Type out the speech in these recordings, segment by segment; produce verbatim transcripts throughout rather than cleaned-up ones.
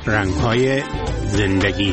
رنگ‌های زندگی.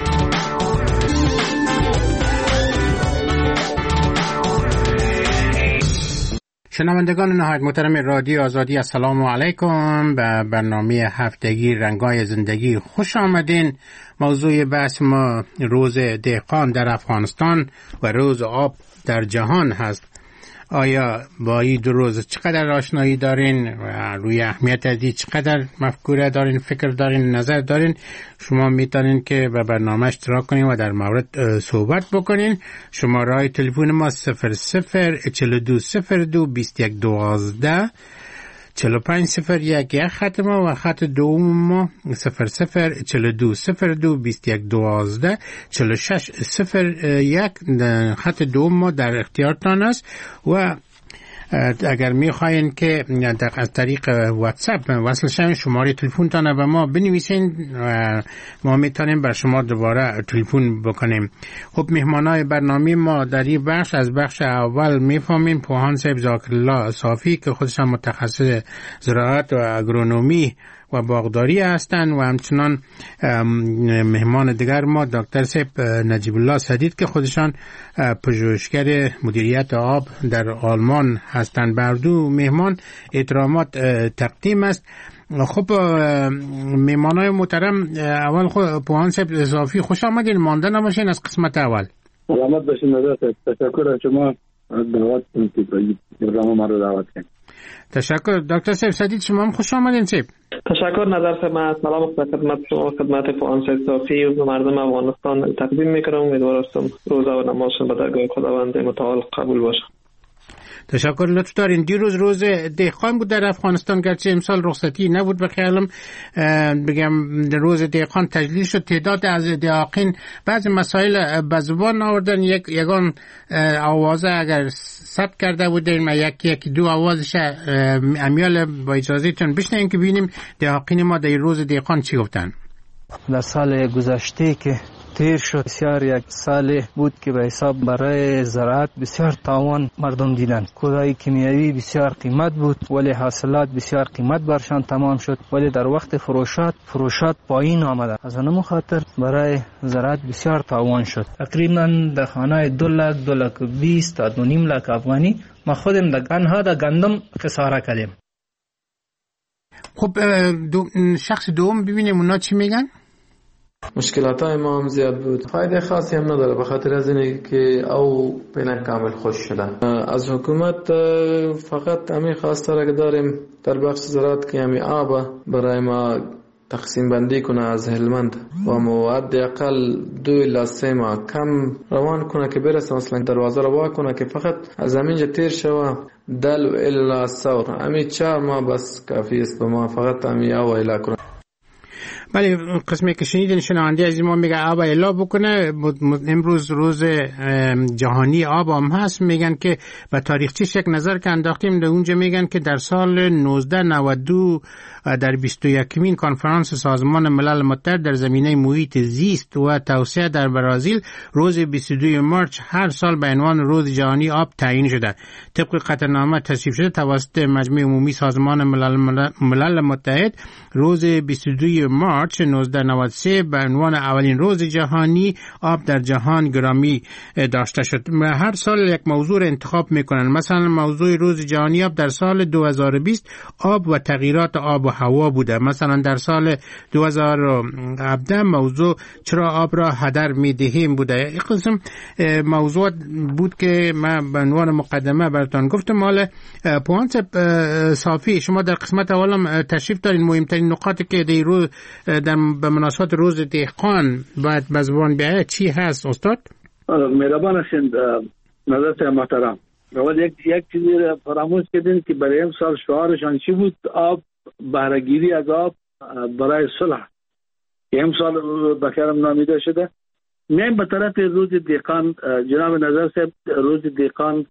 شنوندگان نهایت محترم رادیو آزادی، السلام علیکم. به برنامه هفتگی رنگ‌های زندگی خوش آمدین. موضوع بحث ما روز دهقان در افغانستان و روز آب در جهان هست. آیا با این دو روز چقدر آشنایی دارین و روی اهمیت ازی چقدر مفکوره دارین، فکر دارین، نظر دارین؟ شما میتونین که به برنامه اشتراک کنین و در مورد صحبت بکنین. شماره تلفن ما صفر صفر چهل و دو صفر دو بیست و یک دوازده چهل و پنج صفر یک یک خط ما و خط دوم ما صفر صفر چهل و دو صفر دو بیست و یک دوازده چهل و شش صفر یک خط دوم ما در اختیارتان است. و اگر میخواین که از طریق واتساپ وصل شوین، شماره تلفنتان به ما بنویسین و ما میتونیم بر شما دوباره تلفن بکنیم. خب مهمانای برنامه ما در این بخش از بخش اول میفهمیم پوهان صاحب ذاکرالله صافی که خودش متخصص زراعت و اگرونومی و باغداری هستند و همچنان مهمان دیگر ما دکتر صاحب نجیب الله سدید که خودشان پژوهشگر مدیریت آب در آلمان هستند. بر دو مهمان احترامات تقدیم است. خب مهمانای محترم، اول خود پوهان صاحب صافی خوش آمدین، مانده نباشین از قسمت اول. سلامت باشین. تشکر از شما دعوت کنید، برنامه ما رو دعوت کنید. تشکر. دکتر صاحب سدید شما هم خوش آمدین. صاحب تشکر. نظر خدمت، سلام خدمت شما، خدمت پوهان صاحب صافی و مردم افغانستان تقدیم میکنم. امیدوارم روزه و نمازشون به درگاه خداوند متعال قبول باشه. تشکر. لطف دارین. دیروز روز دهقان بود در افغانستان، گرچه امسال رخصتی نبود. به خیالم بگم روز دهقان تجلیل شد. تعداد از دهقان بعض مسائل به زبان آوردن. یک یگان آوازه اگر ثبت کرده بودیم یک یک دو آوازش امیال با اجازهتون بشنویم که ببینیم دهقان ما در روز دهقان چی گفتن. در سال گذشته که تیر شد، بسیار یک سال بود که به حساب برای زراعت بسیار تاوان مردم دیدن. کودای کیمیایی بسیار قیمت بود ولی حاصلات بسیار قیمت برشان تمام شد، ولی در وقت فروشات فروشات پایین آمده. از آن خاطر برای زراعت بسیار تاوان شد. تقریبا در خانه دو لک دو لک بیست تا دو نیم لک افغانی ما خودم در گنها در گندم خساره کردیم. خب دو شخص دوم ببینیم اونا چی میگن. مشکلات های ما هم زیاد بود، فایده خاصی هم نداره به خاطر از اینه که او پینک کامل خوش شده. از حکومت فقط همین خواسته را که داریم در بخش زراعت که همین آب برای ما تقسیم بندی کنه از هلمند و مواد اقل دو الی سه ماه کم روان کنه که برسه مثلا دروازه رو وا کنه که فقط از همینجا تیر شوه دل و الی سور. همین چهار ماه بس کافی است به ما، فقط همین آب الی کنه. بله، قسمی که شنیدین شنونده از ما میگه آب الا بکنه. امروز روز جهانی آب هم هست. میگن که به تاریخچه شک نظر که انداختیم در اونجا میگن که در سال نوزده نود و دو در بیست و یکمین کنفرانس سازمان ملل متحد در زمینه محیط زیست و توسعه در برزیل روز بیست و دوم مارس هر سال به عنوان روز جهانی آب تعیین شده. طبق قطعنامه تصویب شده توسط مجمع عمومی سازمان ملل, ملل متحد روز بیست و دوم مارس نوزده نود و سه به عنوان اولین روز جهانی آب در جهان گرامی داشته شد. هر سال یک موضوع انتخاب میکنن. مثلا موضوع روز جهانی آب در سال دو هزار و بیست آب و تغییرات آب و هوا بوده. مثلا در سال دو هزار و هفده موضوع چرا آب را هدر میدهیم بوده. این قسم موضوع بود که من به عنوان مقدمه براتون گفتم. حالا پوهان صافی شما در قسمت اولم تشریف دارین. مهمترین نقاطی که در روز در به مناسبت روز دهقان باید به زبان بیاید چی هست استاد؟ مهربان هستین نظر محترم. اول یک یک چیزی را فراموش کردین که برای این سال شعارشان چی بود؟ آب، بهره‌گیری از آب برای صلح. این سال بکرم نامیده شده. میایم به طرف روز دهقان. جناب نظر صاحب، روز دهقان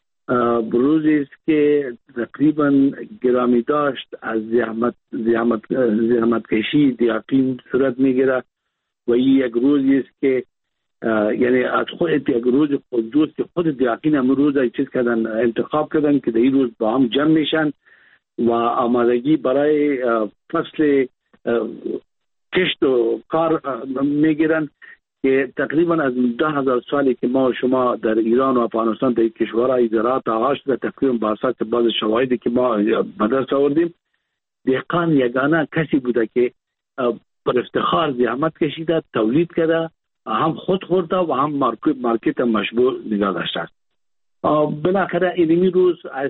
روزی است که تقریبا گرامی داشت از زحمت زحمت زحمت کشی دیاقین صورت میگیره و این یک روزی است که یعنی از خود یک روز خودجوست که خود دیاقین هم روز ای چیز کردن انتخاب کردن که در این روز با هم جمع میشن و آمادگی برای فصل کشت و کار میگیرن که تقریبا از ده هزار سالی که ما و شما در ایران و افغانستان در کشورهای زراعت آغاز شده، تقریبا با اساس بعض شواهدی که ما به دست آوردیم، دهقان یگانه کسی بوده که پر افتخار زحمت کشیده، تولید کرده، هم خود خورده و هم مارکت مارکت مشبوع نگاه داشته. بالاخره اینمی روز از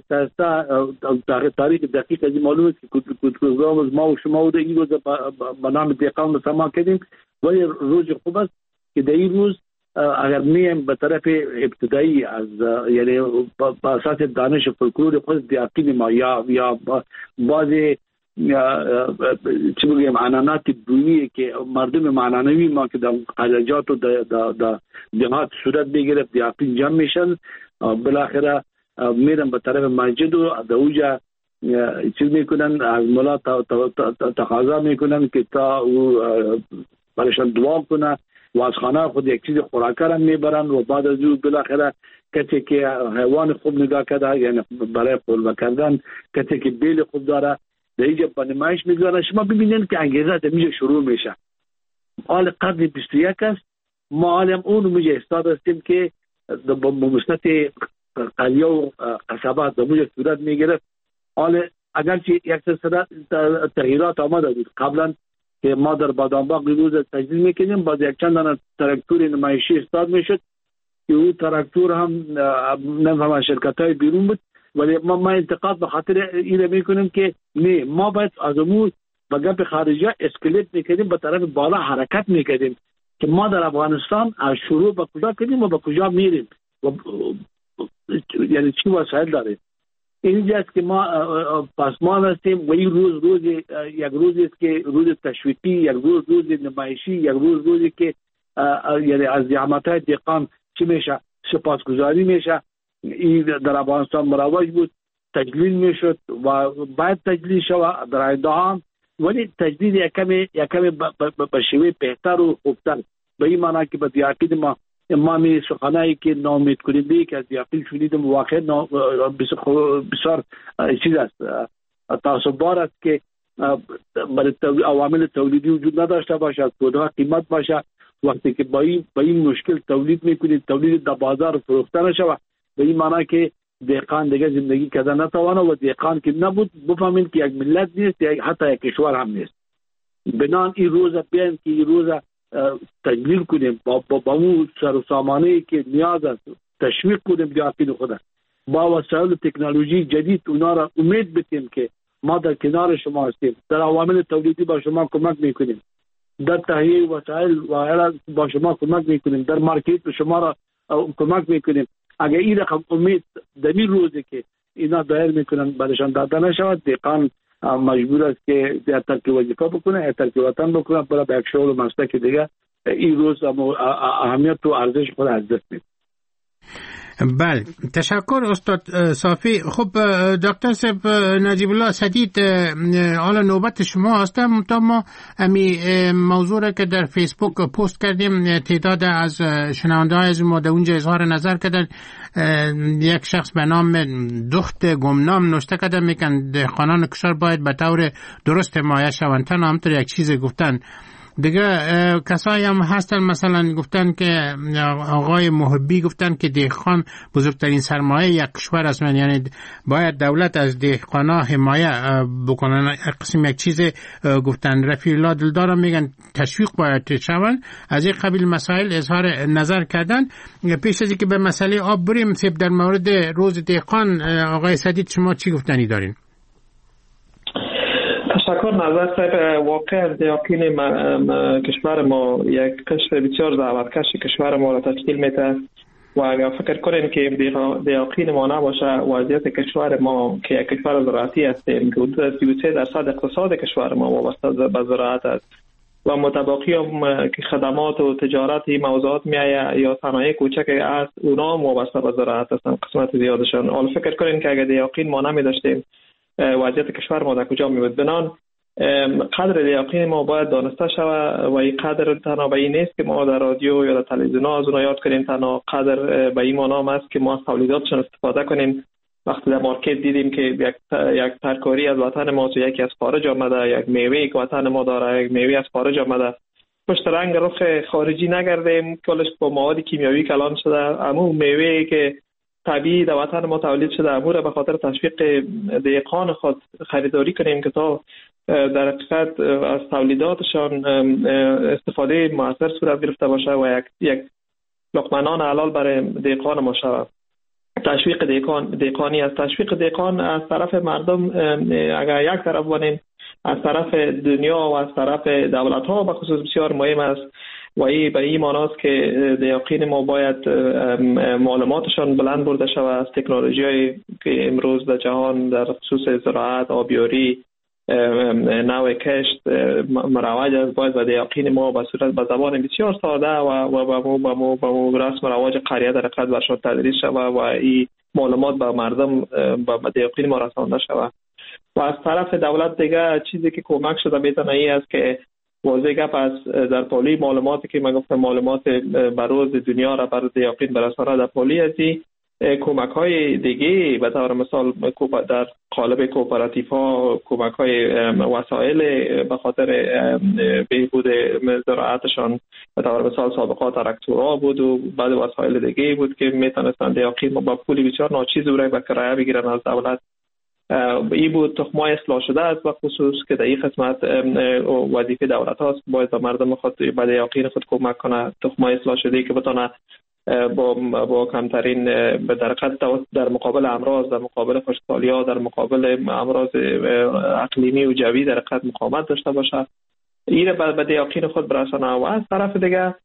تاریخ دقیق از معلومه که کودکان ما و شما بوده این روز به نام دهقان مسما کردیم. ولی روز خوب است که در این روز اگر میم به طرف ابتدایی از یعنی با اساس دانش فولکلور خود دیاقین ما یا یا بعضی چی بگیم عنعنات بومی که مردم معنوی ما که در قلعجات و در جهات صورت بگیرد دیاقین جمع میشن، بالاخره میرن به طرف مسجد و در اوجا چیز میکنن، از مولا تقاضا میکنن که تا او برشان دعا کنه و از خانه خود یک چیز خوراکه را میبرن و بعد از او بالاخره کسی که حیوان خوب نگاه کرده یعنی برای قلبه کردن، کسی که بیل خوب داره در اینجا به نمایش میگذارن. شما ببینید که انگیزه در اینجا شروع میشه. حال قرن بیست و یک است، ما حالیم اون میجا استاد هستیم که با مستط قلیه و قصبات در اینجا صورت میگرفت. حال اگرچه یک سلسله تغییرات آمده بود قبلا که ما در بادامباغ روز تجدید میکنیم، باز یک چند دانه تراکتور نمایشی استاد میشد که او تراکتور هم نمیفهم شرکت های بیرون بود، ولی ما ما انتقاد به خاطر این میکنیم که نه، ما باید از امور به گپ خارجی اسکلیت میکنیم، به طرف بالا حرکت میکنیم که ما در افغانستان از شروع به کجا کنیم و به کجا میریم و یعنی چی وسایل داریم. اینجاست که ما پاسمان هستیم و این روز روز یک روزی است که روز تشویقی، یک روز روز نمایشی، یک روز روزی که یعنی از زحمت‌های دهقان چی میشه سپاسگزاری میشه. این در افغانستان مروج بود، تجلیل میشد و باید تجلیل شود در آینده هم، ولی تجلیل یک کمی یک کمی به شیوه بهتر و خوبتر، به این معنی که به دیاقین ما امامی سخنایی که نامید کننده که از دیاقین شنیدم واقعا بسیار چیز است، تعصب بار است که برای عوامل تولیدی وجود نداشته باشه، کودها قیمت باشه. وقتی که با این با این مشکل تولید میکنید، تولید در بازار فروخته نشود، به این معنی که دهقان دیگه زندگی کردن نتوانه و دهقان که نبود بفهمید که یک ملت نیست، حتی یک کشور هم نیست. بنان این روز بیان که این روز تجلیل کنیم با با, با اون سر و سامانه‌ای که نیاز است، تشویق کنیم دیاقین خود با وسایل تکنولوژی جدید، اونا را امید بدیم که ما در کنار شما هستیم، در عوامل تولیدی با شما کمک میکنیم، در تهیه وسایل و با شما کمک میکنیم، در مارکت به شما را کمک میکنیم. اگر این رقم امید در این روزی که اینا دایر میکنن برشان داده نشود، دهقان مجبور است که در ترک وظیفه بکنه، ترک وطن بکنه، برای به یک شغل و مسلک دیگه این روز اهمیت و ارزش خود از دست میده. بله، تشکر استاد صافی. خب دکتر صاحب نجیب الله سدید، حالا نوبت شما هستم. تا ما امی موضوع را که در فیسبوک پست کردیم، تعداد از شنونده های از ما در اونجا اظهار نظر کردن. یک شخص به نام دخت گمنام نوشته کرده میگن دهقانان کشور باید به طور درست حمایت شوند. تنها همطور یک چیز گفتن. دیگه کسایی هم هستن مثلا گفتن که آقای محبی گفتن که دهقان بزرگترین سرمایه یک کشور است، یعنی باید دولت از دهقانا حمایت بکنن. قسم یک چیز گفتن. رفیع الله دلدار میگن تشویق باید شون. از این قبیل مسائل اظهار نظر کردن. پیش از اینکه به مسئله آب بریم، سیب در مورد روز دهقان آقای سدید شما چی گفتنی دارین؟ تشکر. نظر صاحب واقع دیاقین کشور ما یک قشر بسیار زحمتکش کشور ما را تشکیل میده و اگر فکر کنیم که دیاقین ما نباشه، وضعیت کشور ما که یک کشور زراعتی هستیم که حدود سی و سه درصد اقتصاد کشور ما وابسته به زراعت است و متباقی هم که خدمات و تجارت این موضوعات میایه یا صنایع کوچک است، اونا هم وابسته به زراعت هستن قسمت زیادشان. حالا فکر کنیم که اگر دیاقین ما نمی داشتیم وضعیت کشور ما در کجا می بود. بنان قدر دیاقین ما باید دانسته شود و این قدر تنها به این نیست که ما در رادیو یا در تلویزیون از اونها یاد کنیم، تنها قدر به این معنی است که ما از تولیداتشون استفاده کنیم وقتی در مارکت دیدیم که یک یک ترکاری از وطن ما و یکی از خارج آمده، یک میوه که وطن ما داره یک میوه از خارج آمده، پشت رنگ رخ خارجی نگردیم، کلش با مواد کیمیاوی کلان شده، همون میوه که طبیعی در وطن ما تولید شده امور به خاطر تشویق دهقان خود خریداری کنیم که تا در حقیقت از تولیداتشان استفاده موثر صورت گرفته باشه و یک یک لقمه نان حلال برای دهقان ما شود. تشویق دهقان دهقانی از تشویق دهقان از طرف مردم اگر یک طرف بانیم، از طرف دنیا و از طرف دولت ها به خصوص بسیار مهم است و این به این معنی است که دهقان ما باید معلوماتشان بلند برده شود از تکنولوژی که امروز در جهان در خصوص زراعت، آبیاری، نوع کشت مروج است. باید به دهقان ما به صورت به زبان بسیار ساده و و به مو به مو به مو رسم رواج قریه در حقیقت برشان تدریس شود و این معلومات به مردم به دهقان ما رسانده شود. و از طرف دولت دیگه چیزی که کمک شده میتونه این است که واضح گپ است در پولی معلوماتی که من گفتم معلومات بروز دنیا را بر دهقان برسانه در پولی ازی کمک های دیگه به طور مثال در قالب کوپراتیف ها کمک های وسایل به خاطر بهبود زراعتشان به طور مثال سابقا تراکتورها بود و بعد وسایل دیگه بود که میتونستن دهقان با پولی بسیار ناچیز رو به کرایه بگیرن از دولت. این بود تخمای اصلاح شده است و خصوص که در این قسمت وظیفه دولت هاست باید به مردم خود به دهقان خود کمک کنه تخمای اصلاح شده که بتونه با با کمترین به درقت در مقابل امراض، در مقابل خشکسالی‌ها، در مقابل امراض اقلیمی و جوی در حقیقت مقاومت داشته باشه. این را به دهقان خود برسانه و از طرف دیگه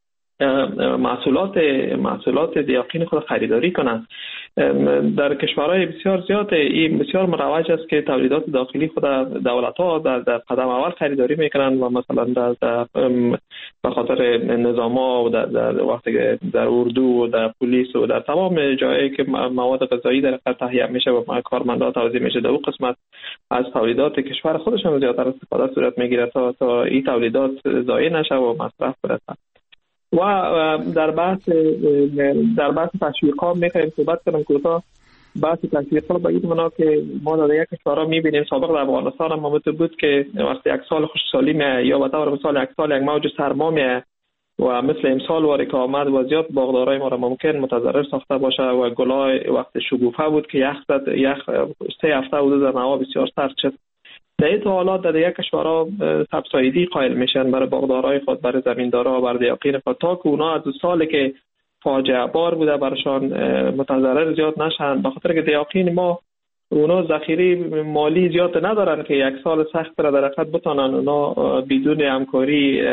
محصولات محصولات دهقان خود خریداری کنند. در کشورهای بسیار زیاد این بسیار مروج است که تولیدات داخلی خود دولت‌ها در, در قدم اول خریداری میکنند و مثلا در, در به خاطر نظام‌ها و در, در وقتی در اردو و در پلیس و در تمام جایی که مواد غذایی در حقیقت تهیه میشه و کارمندان توزیع میشه در اون قسمت از تولیدات کشور خودشان زیادتر استفاده صورت میگیره تا تا این تولیدات ضایع نشه و مصرف برسه. و در بحث در بحث تشویق ها میخوایم صحبت کنم کوتاه. بحث تشویق ها به این معنا که ما در یک کشورها میبینیم سابق در افغانستان هم بود که وقتی یک سال خشکسالی میه یا به طور مثال یک سال یک موج سرما میه و مثل امسال واری که آمد وضعیت باغدارای ما را ممکن متضرر ساخته باشه و گلای وقت شگوفه بود که یخ زد یخ سه هفته حدود در هوا بسیار سرد شد. در این حالات در یک کشورها سبسایدی قائل میشن برای باغدارای خود، برای زمیندارا، برای دهقان خود تا که اونا از سالی که فاجعه بار بوده برشان متضرر زیاد نشن، به خاطر که دهقان ما اونا ذخیره مالی زیاد ندارن که یک سال سخت را در حقیقت بتونن اونا بدون همکاری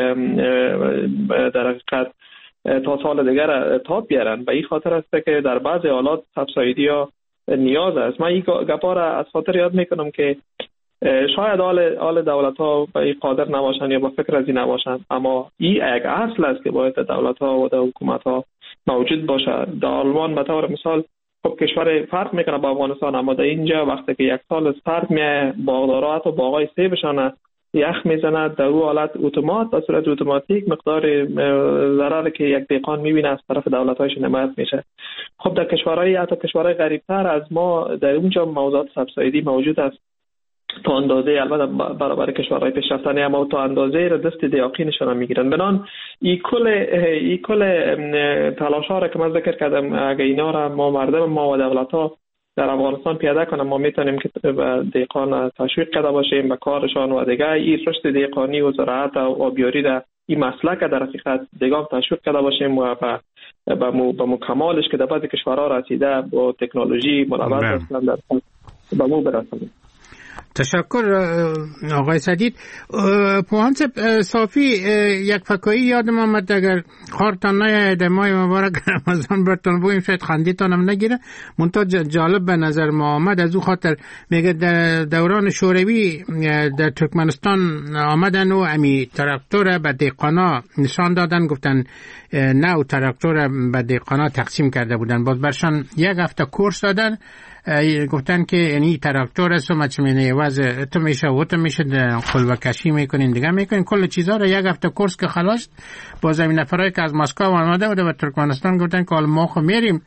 در حقیقت تا سال دیگر تاب بیارن. به این خاطر است که در بعضی حالات سبسایدی ها نیاز است. من این گپا را از خاطر یاد میکنم که شاید آل آل دولت ها به این قادر نباشن یا با فکر از این نباشن، اما این یک اصل است که باید دولت ها و حکومت ها موجود باشه. در آلمان به طور مثال خب کشور فرق میکنه با افغانستان، اما در اینجا وقتی که یک سال سرد میه باغدارا حتی باغای سیبشان یخ میزنه، در اون حالت اتومات به صورت اتوماتیک مقدار ضرری که یک دهقان میبینه از طرف دولت هایش حمایت میشه. خب در کشورهای حتی کشورهای غریبتر از ما در اونجا موضوعات سبسایدی موجود است تا اندازه، البته برابر کشورهای پیشرفته اما تا اندازه را دست دهقانشون میگیرن. بنان این کل این کل تلاش‌ها را که من ذکر کردم اگه اینا را ما مردم ما و دولت‌ها در افغانستان پیاده کنیم ما میتونیم که به دهقان تشویق کرده باشیم به کارشان و دیگه این رشد دهقانی و زراعت و آبیاری در این مسلک در حقیقت دیگه تشویق کرده باشیم و به به مو به مکمالش که در بعضی کشورها رسیده با تکنولوژی ملوث هستند در به مو برسونیم. تشکر آقای سدید. پوهان صافی یک فکایی یادم آمد اگر خارتان نیاید ماه مبارک رمضان برتون بویم شاید خندیتان هم نگیره منتها جالب به نظر ما آمد از او خاطر میگه در دوران شوروی در ترکمنستان آمدن و امی تراکتور به دهقانا نشان دادن گفتن نو تراکتور به دهقانا تقسیم کرده بودن باز برشان یک هفته کورس دادن گفتن که یعنی تراکتور است و مچمینه وضع تو میشه و تو میشه قلبه کشی میکنین دیگه میکنین کل چیزها رو یک هفته کورس که خلاص با زمین نفرایی که از مسکو آمده بوده و ترکمنستان گفتن که ما خو میریم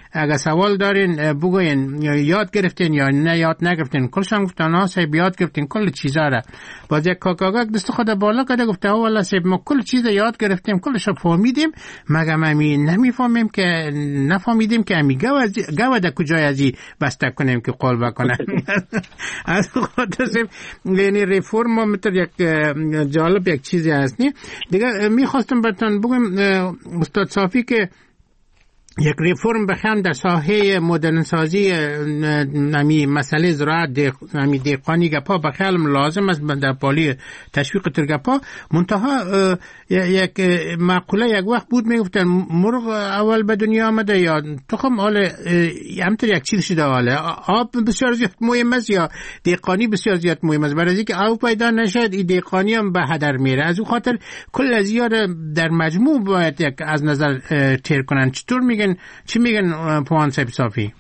اگه سوال دارین بگوین یاد گرفتین یا نه یاد نگرفتین. کلش هم گفتن ها سیب یاد گرفتین کل چیزا را. باز یک کاکاگا دست خود بالا کرده گفته ها والا سیب ما کل چیز یاد گرفتیم کلش رو فهمیدیم مگه امی نمیفهمیم که نفهمیدیم که امی گوه در کجای ازی بسته کنیم که قول بکنه. از خود سیب یعنی ریفورم متر یک جالب یک چیزی هست نی دیگه. میخواستم براتون بگم استاد صافی که یک ریفورم بخوام در ساحه مدرن سازی نمی مسئله زراعت نمی دهقانی گپا بخیالم لازم است در پالی تشویق ترگپا. منتها یک معقوله یک وقت بود میگفتن مرغ اول به دنیا آمده یا تخم حال همطور یک چیز شده حاله آب بسیار زیاد مهم است یا دهقانی بسیار زیاد مهم است. برای اینکه آب پیدا نشد این دهقانی هم به هدر میره. از اون خاطر کل از یار در مجموع باید یک از نظر تیر کنن. چطور میگن چی میگن پوان صاحب صافی؟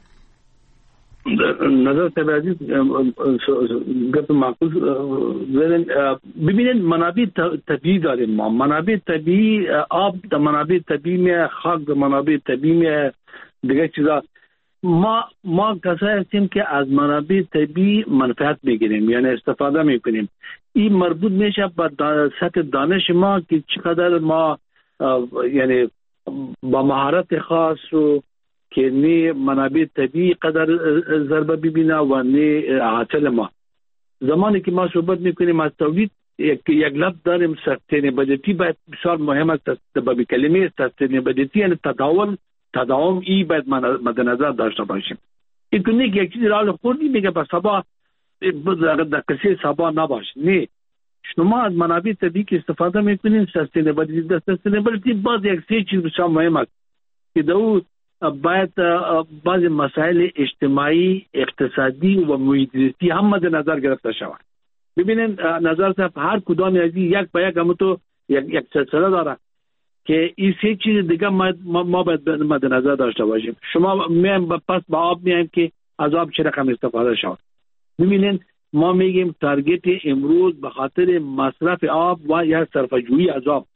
نظر صاحب عزیز گفت معقول زدن. ببینید منابع طبیعی داریم ما. منابع طبیعی آب در منابع طبیعی می خاک در منابع طبیعی می دیگه چیزا. ما ما کسایی هستیم که از منابع طبیعی منفعت میگیریم یعنی استفاده میکنیم. این مربوط میشه به سطح دانش ما که چقدر ما یعنی با مهارت خاص و که نه منابع طبیعی قدر ضربه ببینه و نه حاصل ما. زمانی که ما صحبت میکنیم از تولید یک یک لب داریم سستینبلیتی باید بسیار مهم است. به کلمه سستینبلیتی یعنی تداول تداوم ای باید مد نظر داشته باشیم. این که نه یک چیزی را خوردی میگه به سبا در کسی سبا نباشه. نه شما از منابع طبیعی که استفاده میکنین سستینبلیتی در سستینبلیتی باز یک سه چیز بسیار مهم است که دو باید بعض مسائل اجتماعی اقتصادی و محیطی هم مد نظر گرفته شود. ببینین نظر صاحب هر کدام از یک به یک هم تو یک یک سلسله داره که این سه چیز دیگه ما ما باید مد نظر داشته باشیم. شما میایم پس با آب میایم که از آب چه رقم استفاده شود. ببینین ما میگیم تارگت امروز به خاطر مصرف آب و یا صرفه‌جویی از آب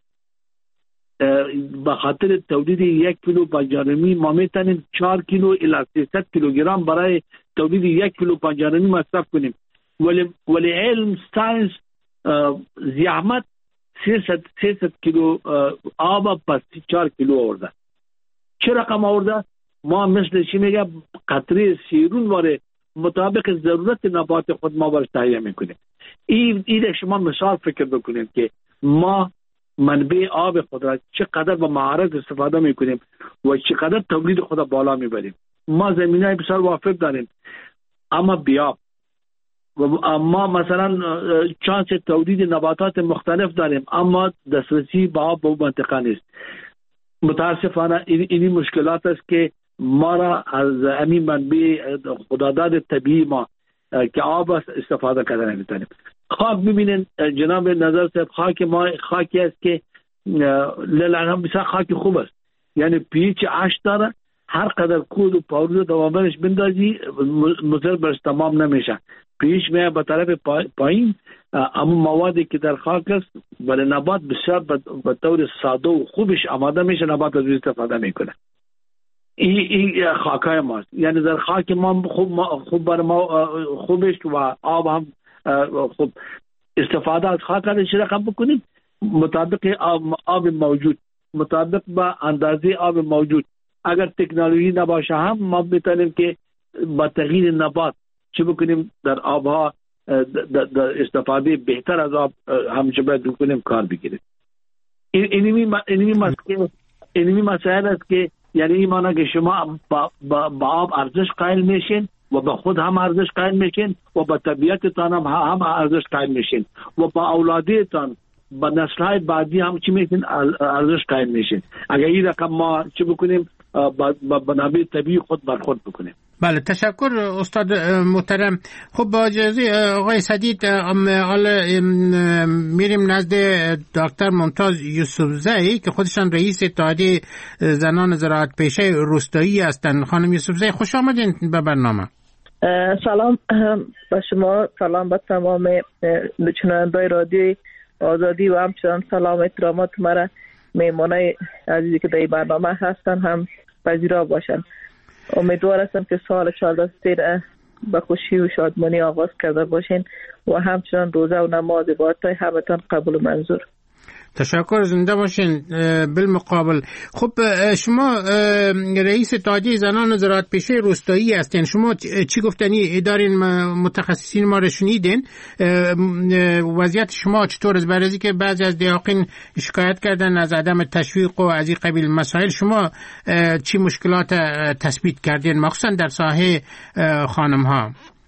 به خاطر تولید یک کیلو پنجارمی ما میتونیم چهار کیلو الی سیصد کیلوگرم برای تولید یک کیلو پنجارمی مصرف کنیم. ولی ولی علم ساینس زحمت سیصد کیلو آب پس چهار کیلو آورده. چه رقم آورده؟ ما مثل چی میگه قطره سیرون واره مطابق ضرورت نبات خود ما برش تهیه میکنیم. این این شما مثال فکر بکنید که ما منبع آب خود را چقدر با مهارت استفاده میکنیم و چقدر تولید خود بالا میبریم. ما زمینای بسیار وافر داریم اما بیاب و ما مثلا چانس تولید نباتات مختلف داریم اما دسترسی به آب به منطقه نیست. متاسفانه این اینی مشکلات است که ما را از همین منبع خداداد طبیعی ما که آب استفاده کردن نمیتونیم. خاک ببینین جناب نظر صاحب خاک ما خاکی است که للعنه بسیار خاک خوب است یعنی پیچ هشت داره هر قدر کود و پاورد دوامنش بندازی مضر برش تمام نمیشه. پیش میه به طرف پایین اما موادی که در خاک است ولی نبات بسیار به طور ساده و خوبش آماده میشه نبات از استفاده میکنه. این این خاکای ماست یعنی در خاک ما خوب خوب بر ما خوبش و آب هم خوب استفاده از خاک را چه رقم بکنیم مطابق آب, آب موجود مطابق با اندازه آب موجود. اگر تکنولوژی نباشه هم ما میتونیم که با تغییر نبات چه بکنیم در آبها در استفاده بهتر از آب همچه باید بکنیم کار بگیریم. اینمی مسئله اینمی مسائل است که یعنی این معنی که شما با, با, با آب ارزش قائل میشین و با خود هم ارزش قائل میشین و با طبیعتتان هم هم ارزش قائل میشین و با اولادتان با نسل‌های بعدی هم چی میشین ارزش قائل میشین. اگر این رقم ما چی بکنیم با منابع طبیعی خود بر خود بکنیم. بله تشکر استاد محترم. خب با اجازه آقای سدید حالا میریم نزد دکتر ممتاز یوسفزئی که خودشان رئیس اتحادیه زنان زراعت پیشه روستایی هستند. خانم یوسفزئی خوش آمدین به برنامه. سلام با شما، سلام با تمام شنوندگان رادیو آزادی و همچنان سلام احترامات مرا مهمانای عزیزی که در برنامه هستن هم پذیرا باشن. امیدوار هستم که سال چهارده سیزده با خوشی و شادمانی آغاز کرده باشین و همچنان روزه و نماز عبادت همتان قبول و منظور. تشکر، زنده باشین. بالمقابل خب شما رئیس اتحادیه زنان زراعت پیشه روستایی هستین، شما چی گفتنی دارین؟ متخصصین ما رو شنیدین، وضعیت شما چطور است؟ برای که بعضی از دیاقین شکایت کردن از عدم تشویق و از این قبیل مسائل، شما چی مشکلات تثبیت کردین مخصوصا در ساحه خانم ها؟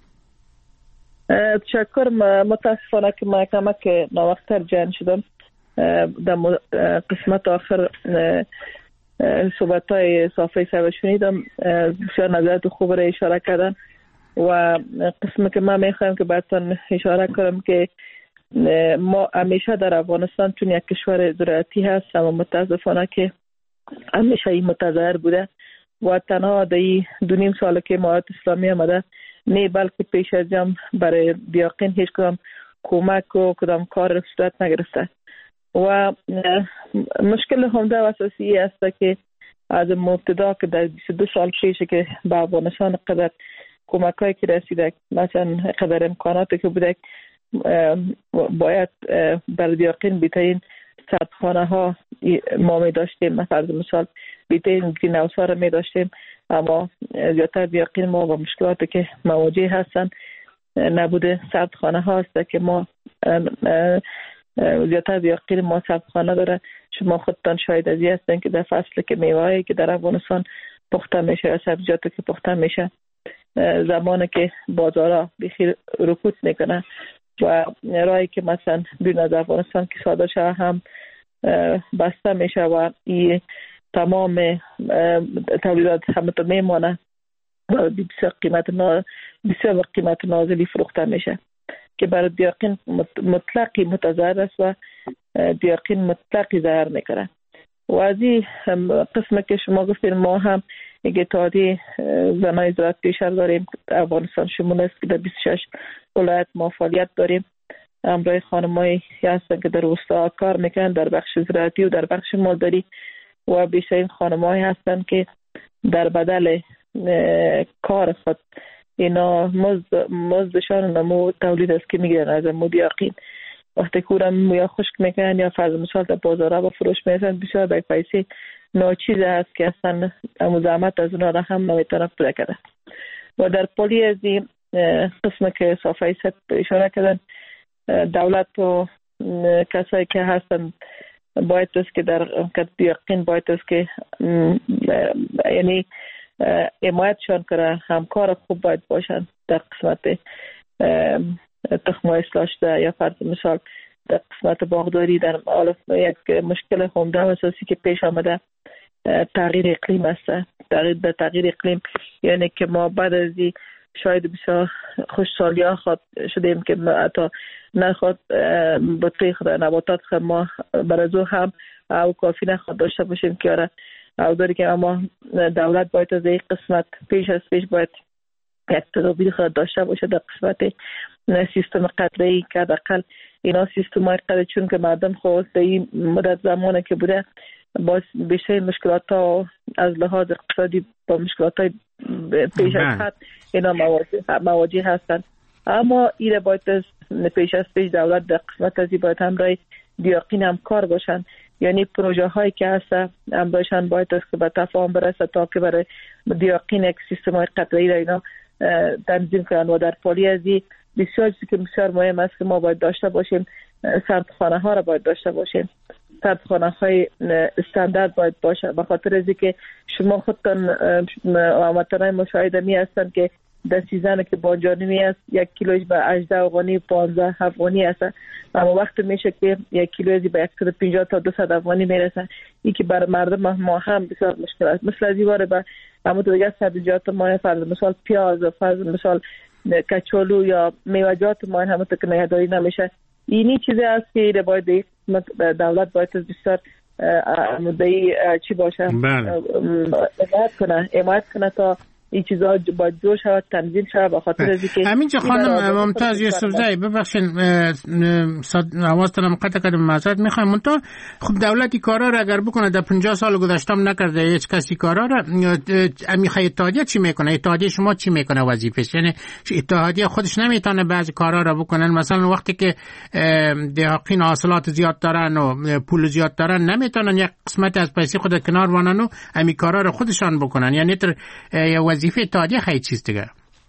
تشکر. متاسفانه که ما کمک ناوقتر جان شدم در قسمت آخر صحبت‌های صافی صاحب شنیدم، بسیار نظرات خوب را اشاره کردن و قسمی که من میخوایم که براتون اشاره کنم که ما همیشه در افغانستان چون یک کشور زراعتی هست اما متاسفانه که همیشه این متظاهر بوده و تنها در این دو نیم سال که امارات اسلامی آمده نه بلکه پیش از هم برای دیاقین هیچ کدام کمک و کدام کار صورت نگرفته و مشکل همده و اساسی است که از مبتدا که در بیست و دو سال پیش که به افغانستان قدر کمک هایی که رسیده، مثلا قدر امکاناتی که بوده، باید بر دیاقین بیترین سردخانه ها ما می داشتیم، مثلا مثال بیترین گرین ها را می داشتیم، اما زیادتر دیاقین ما با مشکلاتی که مواجه هستند نبوده. سردخانه ها است که ما زیادتر دیاقین ما سردخانه داره. شما خودتان شاید از این هستین که در فصل که میوه‌ای که در افغانستان پخته میشه یا سبزیجاتی که پخته میشه، زمانی که بازارها بخیر رکود میکنه و راهی که مثلا بیرون از افغانستان که صادر شده هم بسته میشه و این تمام تولیدات همه میمانه و بسیار قیمت نا... بسیار قیمت نازلی فروخته میشه که برای دیاقین مطلقی متضرر است و دیاقین مطلقی ضرر میکنه. و از این قسم که شما گفتین ما هم یک اتحادیه زنای زراعت پیشه داریم افغانستان شمول است که در بیست و شش ولایت ما فعالیت داریم. همراه خانمایی هستن که در روستا کار میکنن در بخش زراعتی و در بخش مالداری و بیشترین خانمایی هستن که در بدل کار خود اینا مزد مزدشان نمو تولید است که میگیرن از مدیاقین. وقتی کورم مویا خشک میکنن یا فرض مثال در بازارها با فروش میرسن بسیار به پیسه ناچیز هست که اصلا مزاحمت از اونا را هم نمیتونه پوره کرده. و در پولی از این قسم که صافی ست اشاره کردن، دولت و کسایی که هستن باید است که در دیاقین باید است که یعنی حمایتشان کنه، همکار خوب باید باشن در قسمت تخم اصلاح شده یا فرض مثال در قسمت باغداری. در یک مشکل عمده و اساسی که پیش آمده تغییر اقلیم است. تغییر در تغییر اقلیم یعنی که ما بعد از این شاید بسیار خوشحالی ها خواد شدیم که حتی نخواد بطری خود نباتات خود ما برای زو هم او کافی نخواد داشته باشیم که آره او داری که اما دولت باید از این قسمت پیش از پیش باید یک تدابیر خود داشته باشه در قسمت سیستم قطره‌ای که حداقل اینا سیستم های قطره چون که مردم خود در این مدت زمانه که بوده باز بیشتر مشکلات ها از لحاظ اقتصادی با مشکلات های پیش از حد اینا مواجه, مواجه هستند. اما این باید از پیش از پیش دولت در قسمت ازی باید همراه دیاقین هم کار باشن، یعنی پروژه هایی که هست همراهشان باید است که به تفاهم برسه تا که برای دیاقین یک سیستم های قطعی را اینا تنظیم کنن. و در پالی ازی بسیار چیزی که بسیار مهم است که ما باید داشته باشیم، سردخانه ها را باید داشته باشیم. سردخانه های استاندارد باید باشه، به خاطر از که شما خودتان هموطنان مشاهده می هستند که در سیزن که بانجانی است یک کیلوش به هجده افغانی پانزده افغانی است، اما وقت میشه که یک کیلویی به صد و پنجاه تا دویست افغانی میرسه. این که برای مردم ما هم بسیار مشکل است. مثل از این باره به اما دیگه سبزیجات ما فرض مثال پیاز و فرض مثال کچالو یا میوه‌جات ما هم تو که نگهداری نمیشه. اینی چیزی است که باید دولت باید بسیار مدعی چی باشه حمایت کنه حمایت کنه تا این چیزا با جور شود تنظیم شود به خاطر از اینکه همینجا خانم ممتاز یوسفزئی ببخشید حواستون قطع کردم معذرت میخوام منتها خب دولتی کارا را اگر بکنه در پنجاه سال گذشته نکرده هیچ کسی کارا را میخواد اتحادیه چی میکنه اتحادیه شما چی میکنه وظیفش یعنی اتحادیه خودش نمیتونه بعضی کارا را بکنن مثلا وقتی که دهقین حاصلات زیاد دارن و پول زیاد دارن نمیتونن یک قسمت از پیسه خود کنار وانن و همین کارا را خودشان بکنن یعنی تر وظیفه اتحادیه خیلی چیز دیگه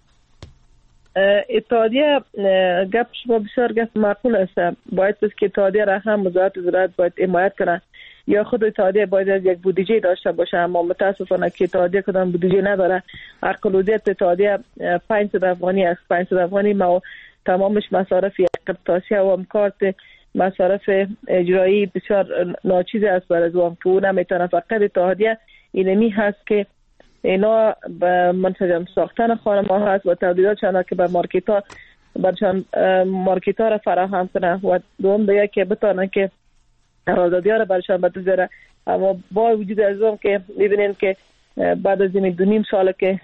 اتحادیه گپ شما بسیار گپ معقول است باید بس که اتحادیه را هم وزارت زراعت باید حمایت کنه یا خود اتحادیه باید از یک بودجه داشته باشه اما متاسفانه که اتحادیه کدام بودجه نداره اقلودیت اتحادیه پانصد افغانی است پانصد افغانی ما تمامش مصارف اقتصادی و امکانات مصارف اجرایی بسیار ناچیز است برای دوام که اون نمیتونه فقط اتحادیه اینمی هست که اینا به منسجم ساختن خانم‌ها هست و تولیداتشان که به مارکت‌ها برشان مارکت‌ها را فراهم کنه و دوم دیگه که بتونن که آزادی‌ها را برشان بتوزره اما با وجود از اون که می‌بینین که بعد از این دو نیم سال که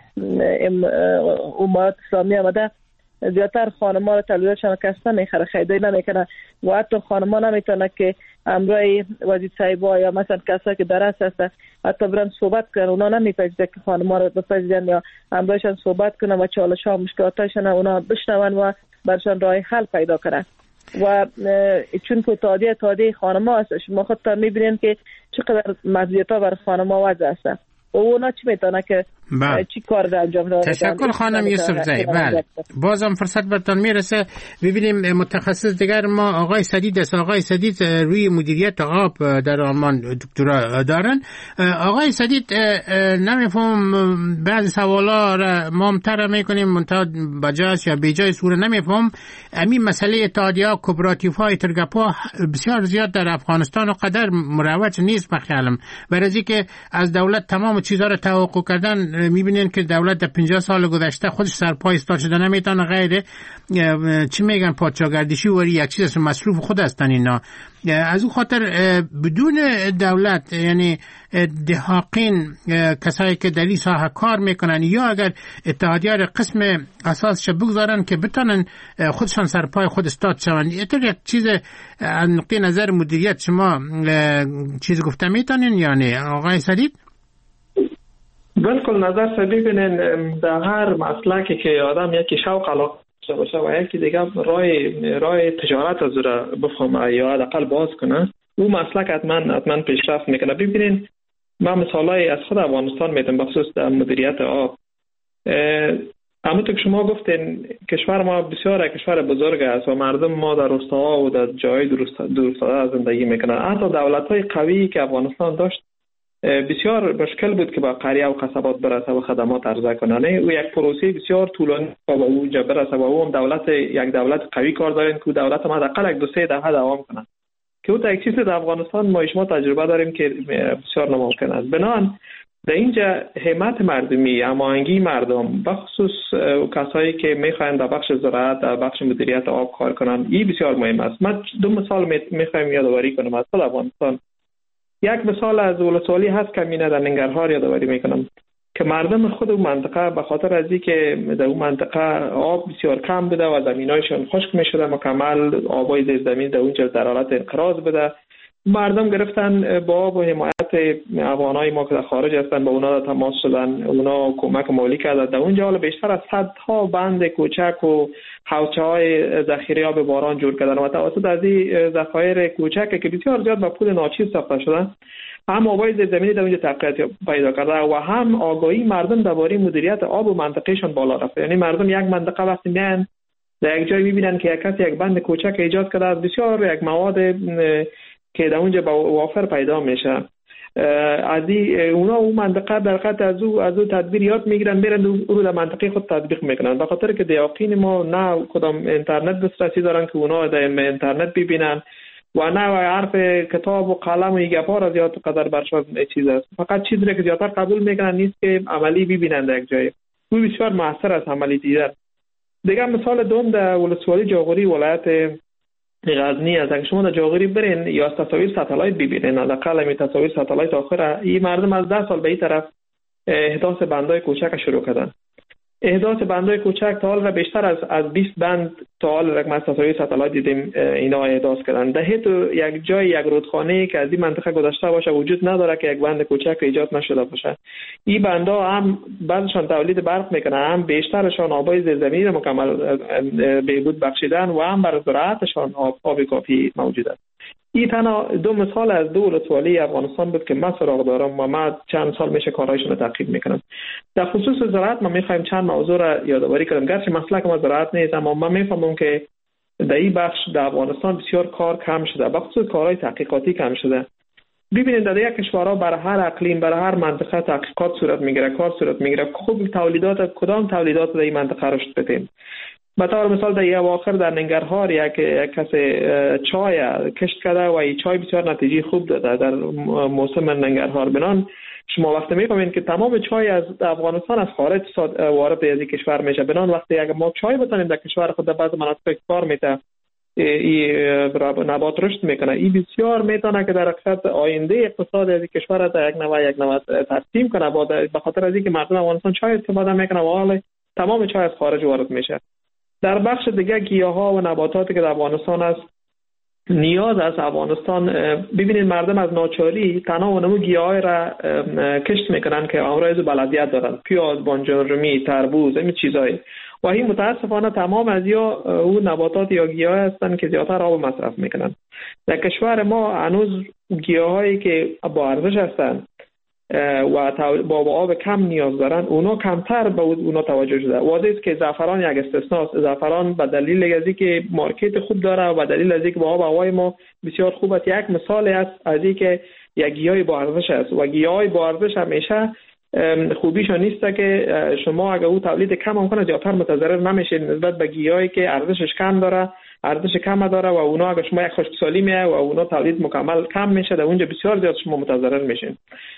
امارات اسلامی آمده زیادتر خانم‌ها را تولیداتشان کسب نمی‌خره خریداری نمی‌کنه و حتی خانم‌ها نمی‌تونن که امروی وزیر صاحبا یا مثلا کسایی که درس هستن حتی برن صحبت کنن اونا نمی‌پذیرن که خانم‌ها را بپذیرن یا امرویشان صحبت کنن و چالش‌ها و مشکلاتشان اونا بشنون و برشان راه حل پیدا کنن و چون که اتحادیه اتحادیه خانم‌ها هست شما خودتان می‌بینید که چقدر مزیت‌ها بر خانم‌ها وضع هست و اونا چی میتونه که چی کار را انجام بده. تشکر خانم یوسفزئی. بله بازم فرصت برتان میرسه ببینیم متخصص دیگر ما آقای سدید است. آقای سدید روی مدیریت آب در آلمان دکترا دارن. آقای سدید نمیفهم بعضی سوالا را ما مطرح میکنیم منتها بجاست یا بیجای سوره نمیفهم همین مسئله اتحادیه کوپراتیو های ترگپا بسیار زیاد در افغانستان و قدر مروج نیست بخیالم برای که از دولت تمام چیزها را توقع کردن میبینین که دولت در پنجاه سال گذشته خودش سرپای ایستاد شده نمیتونه غیر چی میگن پادشاهگردشی وری یک چیز مصروف خود هستن اینا از اون خاطر بدون دولت یعنی دهاقین کسایی که در این ساحه کار میکنن یا اگر اتحادیه را قسم اساسش بگذارن که بتونن خودشان سرپای خود استاد شون اینطور یک چیز از نقطه نظر مدیریت شما چیز گفته میتونین یعنی آقای سدید؟ بالکل نظر سه ببینین در هر مسلکی که آدم یکی شوق علاقه باشه و یکی دیگه راه راه تجارت از را بفهمه یا حداقل باز کنه او مسلک حتما حتما پیشرفت میکنه. ببینین من مثالای از خود افغانستان میدم بخصوص در مدیریت آب. همونطور که شما گفتین کشور ما بسیار کشور بزرگ است و مردم ما در روستاها و در جای دورافتاده زندگی میکنن. حتی دولت‌های قوی که افغانستان داشت بسیار مشکل بود که با قریه و قصبات برسه و خدمات عرضه کنه. او یک پروسه بسیار طولانی با او جا برسه و او هم دولت یک دولت قوی کار دارین که دولت ما حداقل یک دو سه دهه دوام کنه که او تا یک چیز در افغانستان ما شما تجربه داریم که بسیار ناممکن است. بنابراین در اینجا همت مردمی هماهنگی مردم بخصوص کسایی که میخواین در بخش زراعت در بخش مدیریت آب کار کنن این بسیار مهم است. من دو مثال میخوایم یادآوری کنم از افغانستان. یک مثال از ولسوالی هست که مینه در ننگرهار یادآوری میکنم که مردم خود اون منطقه به خاطر از اینکه در اون منطقه آب بسیار کم بوده و زمینایشون خشک میشده مکمل آبای زیر زمین در اونجا در حالت انقراض بوده مردم گرفتن با آب و حمایت افغانای ما که در خارج هستن با اونا تماس شدن اونا کمک مالی کردن در اونجا حالا بیشتر از صدها بند کوچک و حوضچه‌های ذخیره آب باران جور کردن و توسط از این ذخایر کوچک که بسیار زیاد با پول ناچیز ساخته شدن هم آبای زیرزمینی در اونجا تقویت پیدا کرده و هم آگاهی مردم درباره مدیریت آب و منطقهشون بالا رفته. یعنی مردم یک منطقه وقتی میان در یک جای میبینن که یک کسی یک بند کوچک ایجاد کرده از بسیار یک مواد که در اونجا با وافر پیدا میشه از اونا اون منطقه در قطع از او از او تدبیر یاد میگیرن میرن رو در منطقه خود تطبیق میکنن به خاطر که دیاقین ما نه کدام اینترنت دسترسی دارن که اونا در اینترنت ببینن و نه حرف کتاب و قلم و گپا را زیاد قدر برشان چیز است فقط چیزی که زیادتر قبول میکنن نیست که عملی ببینن در یک جای او بسیار موثر است عملی دیدن. دیگه مثال دوم در ولسوالی جاغوری ولایت غزنی از اگه شما در جاغوری برین یا تصاویر ساتلایت ببینین حداقل می تصاویر ساتلایت آخر این مردم از ده سال به این طرف احداث بندهای کوچک شروع کردن. احداث بندهای کوچک تا حال بیشتر از از بیست بند تا حال رقم تصاویر ساتلایت دیدیم اینا احداث کردن. ده تو یک جای یک رودخانه که از این منطقه گذشته باشه وجود نداره که یک بند کوچک ایجاد نشده باشه. این بندها هم بعضشان تولید برق میکنن، هم بیشترشان آبای زیرزمینی را مکمل بهبود بخشیدن و هم برای زراعتشان آب, آب کافی موجود است. این تنها دو مثال از دو ولسوالی افغانستان بود که من سراغ دارم و من چند سال میشه کارهایشون رو تعقیب میکنم. در خصوص زراعت ما میخوایم چند موضوع را یادآوری کنم. گرچه مسلک ما زراعت نیست اما من میفهمم که در این بخش در افغانستان بسیار کار کم شده، به خصوص کارهای تحقیقاتی کم شده. ببینید در یک کشورها برای هر اقلیم برای هر منطقه تحقیقات صورت میگیره، کار صورت میگیره. خوب تولیدات کدام تولیدات در این منطقه رشد بدیم. به طور مثال در اواخر در ننگرهار یک یک کس چای کشت کرده و این چای بسیار نتیجه خوب داده در موسم ننگرهار. بنان شما وقتی میفهمید که تمام چای از افغانستان از خارج وارد از این کشور میشه، بنان وقتی اگر ما چای بتونیم در کشور خود در بعض مناطق کار میته این نبات رشد میکنه، این بسیار میتونه که در حقیقت آینده اقتصاد از این کشور در یک نوع یک نوع ترسیم کنه، به خاطر از اینکه مردم افغانستان چای استفاده میکنه و حال تمام چای از خارج وارد میشه. در بخش دیگه گیاها و نباتاتی که در افغانستان است، نیاز از افغانستان ببینید مردم از ناچاری تنها و نمو گیاهای را کشت میکنن که امراض بلدیت دارن، پیاز، بانجان رومی، تربوز، این چیزایی و این متاسفانه تمام از یا اون نباتات یا گیاه هستن که زیادتر آب مصرف میکنن. در کشور ما هنوز گیاهایی که با ارزش هستن و با آب کم نیاز دارن اونا کمتر به اونا توجه شده. واضح است که زعفران یک استثناء است. زعفران به دلیل از اینکه مارکت خوب داره و به دلیل از اینکه با آب و هوای ما بسیار خوب است، یک مثال است از اینکه یک گیاه با ارزش است و گیاه با ارزش همیشه خوبیشون نیست که شما اگه او تولید کم هم کنه زیادتر متضرر نمیشید نسبت به گیاهی که ارزشش کم داره، ارزش کم داره و اونا اگه شما یک خشکسالی میه و اونا تولید مکمل کم میشه در اونجا بسیار زیاد شما متضرر میشین.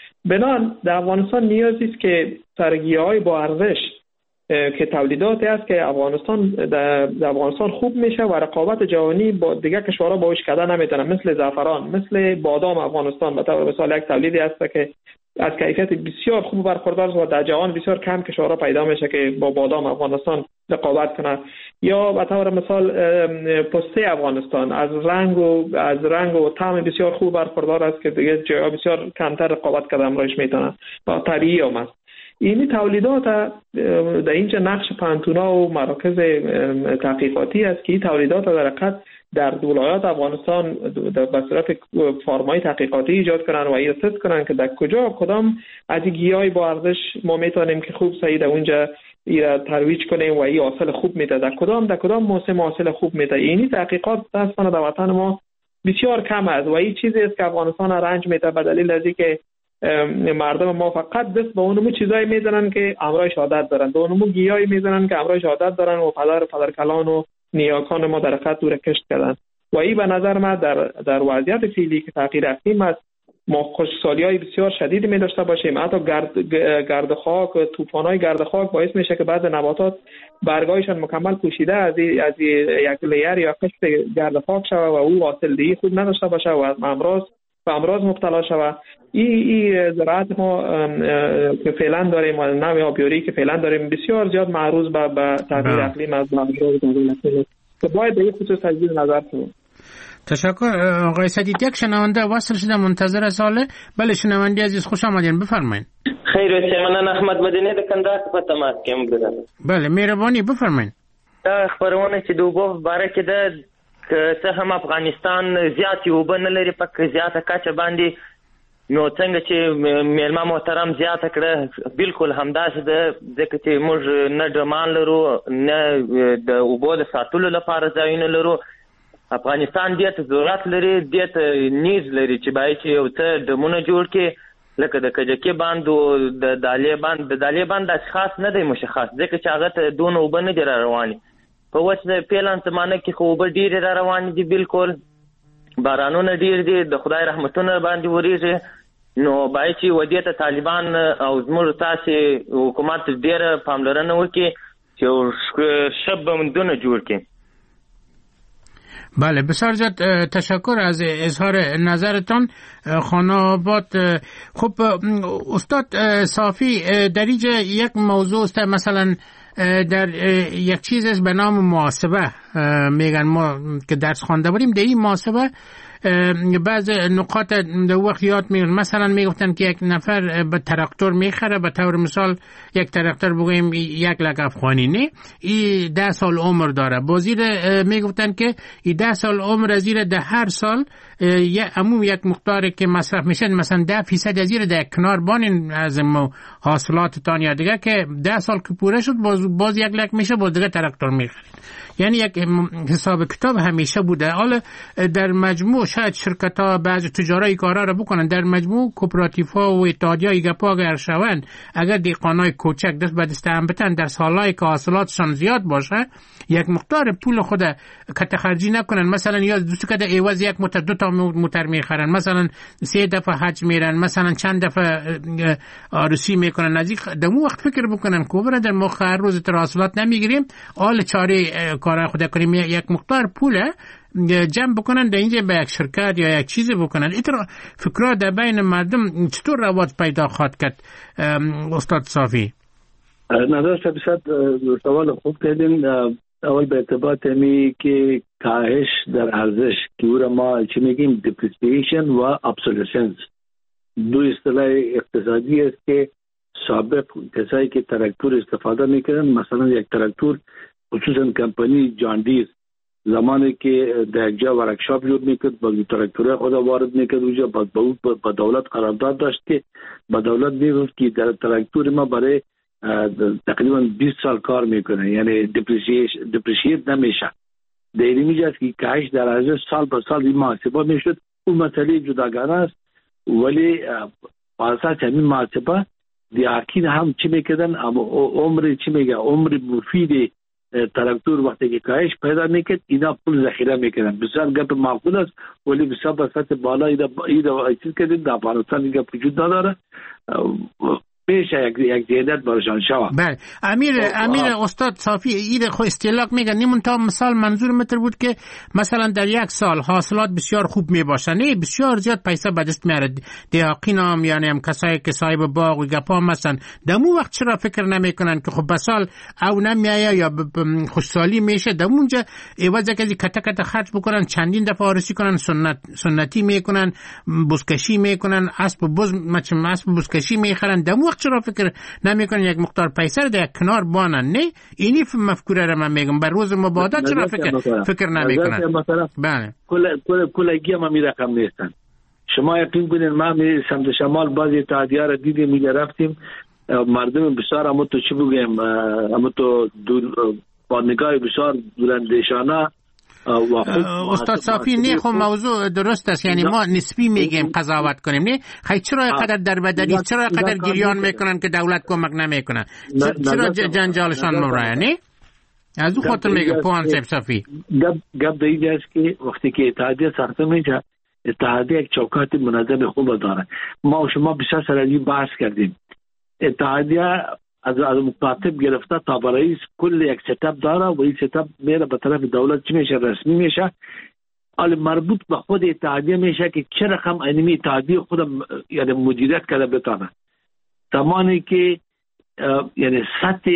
بنان در افغانستان نیازی است که سرگیاهای با ارزش که تولیداتی است که افغانستان در افغانستان خوب میشه و رقابت جهانی با دیگر کشورها باش کردن نمیتونه، مثل زعفران، مثل بادام افغانستان به طور مثال یک تولیدی است که از کیفیت بسیار خوب برخوردار است و در جهان بسیار کم کشورها پیدا میشه که با بادام افغانستان رقابت کنه. یا به طور مثال پسته افغانستان از رنگ و از رنگ و طعم بسیار خوب برخوردار است که دیگه جاها بسیار کمتر رقابت کرده امروز میتونه با طبیعی هم است. اینی تولیدات در اینجا نقش پانتونا و مراکز تحقیقاتی است که این تولیدات در حقیقت در ولایات افغانستان به صورت فرمای تحقیقاتی ایجاد کنن و ایجاد کنن که در کجا کدام از گیاهای با ارزش ما میتونیم که خوب سعی در اونجا ایرا ترویج کنیم و این حاصل خوب میده، در کدام در کدام موسم حاصل خوب میده. اینی تحقیقات متاسفانه در وطن ما بسیار کم است و این چیزی است که افغانستان رنج میده به دلیل از اینکه مردم ما فقط دست به اونمو چیزایی میزنن که امرایش عادت دارن، به اونمو گیاهی میزنن که امرایش عادت دارن و پدر پدرکلان و نیاکان ما در خط دور کشت کردن و این به نظر من در در وضعیت فعلی که تغییر اقلیم است ما خشکسالی‌های بسیار شدید می داشته باشیم. حتی گرد گرد خاک، طوفان‌های گرد خاک باعث میشه که بعض نباتات برگایشان مکمل پوشیده از از یک لیر یا قشر گرد خاک شود و او حاصلدهی خوب نداشته باشه و از امراض و امراض مبتلا شود. این این زراعت ما که فعلا داریم و نوع آبیاری که فعلا داریم بسیار زیاد معرض به به تغییر اقلیم از امراض است که باید به این خصوص تجدید نظر کنیم. تشکر آقای سدید. یک شنونده وصل شده منتظر ساله. بله شنونده عزیز خوش آمدین، بفرمایید. خیر و من احمد مدینی د کندهار په تماس کې یم ګرځم. بله مهرباني بفرمایید. دا خبرونه چې د اوبو باره کې ده که څه هم افغانستان زیاتې اوبه نه لري په زیاته کچه باندې، نو څنګه چې میلمه محترم زیاته کړه بالکل همداسې ده، ځکه چې موږ نه ډمان لرو نه د اوبو د ساتلو لپاره ځایونه لرو. افغانستان دې ته ضرورت لري، دې ته نیز لري چې باید چې یو څه ډمونه جوړ کړي لکه د کجکي باند او د دالې باند. د دالې باند داسې خاص نه دی مشخص، ځکه چې هغه ته دونه اوبه نه دي را روانې. په اوس د پیلان زمانه کې خو اوبه ډېرې را روانې دي، بالکل بارانونه ډېر دي، د خدای رحمتونه باندې ورېږي. نو باید چې ودې ته طالبان او زموږ تاسې حکومت ډېره پاملرنه وکړي چې ښه بندونه جوړ کړي. بله بسیار زیاد تشکر از اظهار نظرتان خاناباد. خب استاد صافی در اینجا یک موضوع است، مثلا در یک چیز است به نام محاسبه، میگن ما که درس خوانده بودیم در این محاسبه بعض نقاط در وقت یاد میگن. مثلا میگفتن که یک نفر به تراکتور میخره، به طور مثال یک تراکتور بگویم یک لک افغانی، نه این ده سال عمر داره. بازیر میگفتن که این ده سال عمر از زیر ده هر سال یه عموم یک مقداری که مصرف میشه، مثلا ده فیصد از زیر ده کنار بانین از حاصلاتتان یا دیگه که ده سال که پوره شد باز, باز یک لک میشه، باز دیگه تراکتور میخرید. یعنی یک حساب کتاب همیشه بوده. حالا در مجموع شاید شرکت ها بعض تجاری کارا را بکنن، در مجموع کوپراتیف ها و اتحادیه گپا اگر شوند، اگر دیقانای کوچک دست به دست هم بتن در سالهای که حاصلاتشان زیاد باشه یک مقدار پول خود کت خرجی نکنن، مثلا یا دوست کده ایواز یک موتر دو تا موتر میخرن، مثلا سه دفعه حج میرن، مثلا چند دفعه عروسی میکنن، نزدیک دمو وقت فکر بکنن کوبره در مخ هر روز تراصلات نمیگیریم، آل چاره کار خود کنیم یک مقدار پوله جمع بکنن در اینجا به یک شرکت یا یک چیزی بکنن. این فکرها در بین مردم چطور رواج پیدا خواهد کرد استاد صافی؟ نظر شبیست سوال خوب کردین. اول به ارتباط همی که کاهش در ارزش که او را ما چی میگیم depreciation و obsolescence، دو اصطلاح اقتصادی است که سابق کسایی که تراکتور استفاده میکردن، مثلا یک تراکتور خصوصا کمپانی جان دیر زمانی که در جا ورکشاپ جور میکرد با تراکتوره خود وارد میکرد اونجا با دولت قرارداد داشت که با دولت میگفت که در تراکتور ما برای تقریبا بیست سال کار میکنه، یعنی دپریشیت نمیشه. در این میجاست که کاهش در ارزش سال به سال این محاسبه میشد. اون مسئله جداگانه است، ولی اساس همین محاسبه دیاکین هم چی میکردن، عمر چی میگه عمر مفید تراکتور وقتی که کاهش پیدا میکرد اینا پول ذخیره میکردن. بسیار گپ معقول است، ولی بسیار به سطح بالا اینا چیز کردیم در افغانستان گپ وجود نداره، میشه یک یک زیادت برشان شود. بله امیر امیر استاد صافی این خو استلاک میگن نیمون تا مثال منظور متر بود که مثلا در یک سال حاصلات بسیار خوب میباشن، نه بسیار زیاد پیسه به دست میاره دیاقینام، یعنی هم کسایی که صاحب باغ و گپا مثلا دمو وقت چرا فکر نمیکنن که خب بسال او نمیایه یا خوشحالی میشه دمونجا ایواز که کته کته خرج بکنن، چندین دفعه آرسی کنن، سنت سنتی میکنن، بزکشی میکنن، اسب بز مچم اسب بزکشی میخرن، دمو چرا فکر نمیکنن یک مقدار پیسه در کنار بانن؟ نه اینی مفکوره رو من میگم بر روز مبادا چرا فکر فکر نمیکنن؟ بله کل کل کلگی ما می رقم نیستن. شما یقین کنین ما می سمت شمال بعضی اتحادیه را دیدیم، می رفتیم مردم بسیار اما تو چی بگیم اما تو با نگاه بسیار بلندشانه. استاد صافی نه خب موضوع درست است، یعنی ما نسبی میگیم قضاوت کنیم، نه خیلی چرا قدر در بدری چرا قدر گریان میکنن که دولت کمک نمیکنه، چرا جنجالشان مورایه؟ نه از او خاطر میگم پوان صاحب صافی گپ گپ دیگه است که وقتی که اتحادیه ساخته میشه، اتحادیه یک چوکات منظم خوب داره. ما و شما بسیار سر این بحث کردیم. اتحادیه از از مکاتب گرفته تا برای کل یک ستاپ داره و این ستاپ میره به طرف دولت چی میشه رسمی میشه، حال مربوط به خود اتحادیه میشه که چه رقم انمی اتحادیه خود یعنی مدیریت کرده بتانه زمانی که یعنی سطح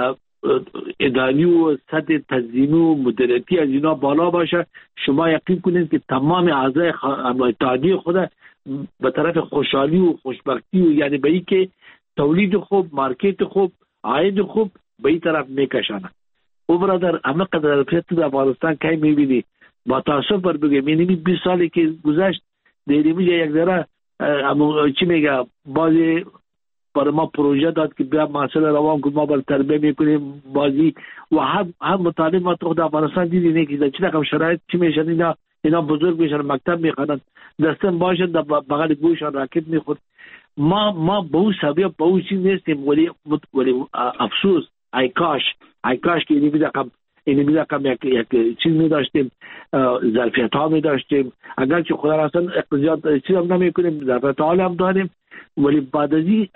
اداری و سطح تنظیمی و مدیریتی از اینا بالا باشه. شما یقین کنید که تمام اعضای اتحادیه خود به طرف خوشحالی و خوشبختی و یعنی به این که تولید خوب، مارکت خوب، عاید خوب به این طرف میکشانه. او برادر همه قدر رفیت در افغانستان که میبینی با تاسف بر بگیم اینی بیست سالی که گذشت دیدی میگه یک ذره چی میگه بازی برای ما پروژه داد که بیا مسئله روان که ما بر تربیه میکنیم بازی و هم هم مطالب ما تو در افغانستان دیدی که چی رقم شرایط چی میشن، اینا اینا بزرگ میشن، مکتب میخوانن، دستن باشن در بغل گوشان راکت میخورد. ما ما به اون سبب به اون چیز نیستیم، ولی ولی افسوس ای کاش ای کاش که اینی بیدقم اینی بیدقم یک یک چیز می داشتیم، ظرفیت ها می داشتیم. اگر که خدا را اصلا اقتصاد چیز هم نمی کنیم، ظرفیت ها هم داریم، ولی بعد از این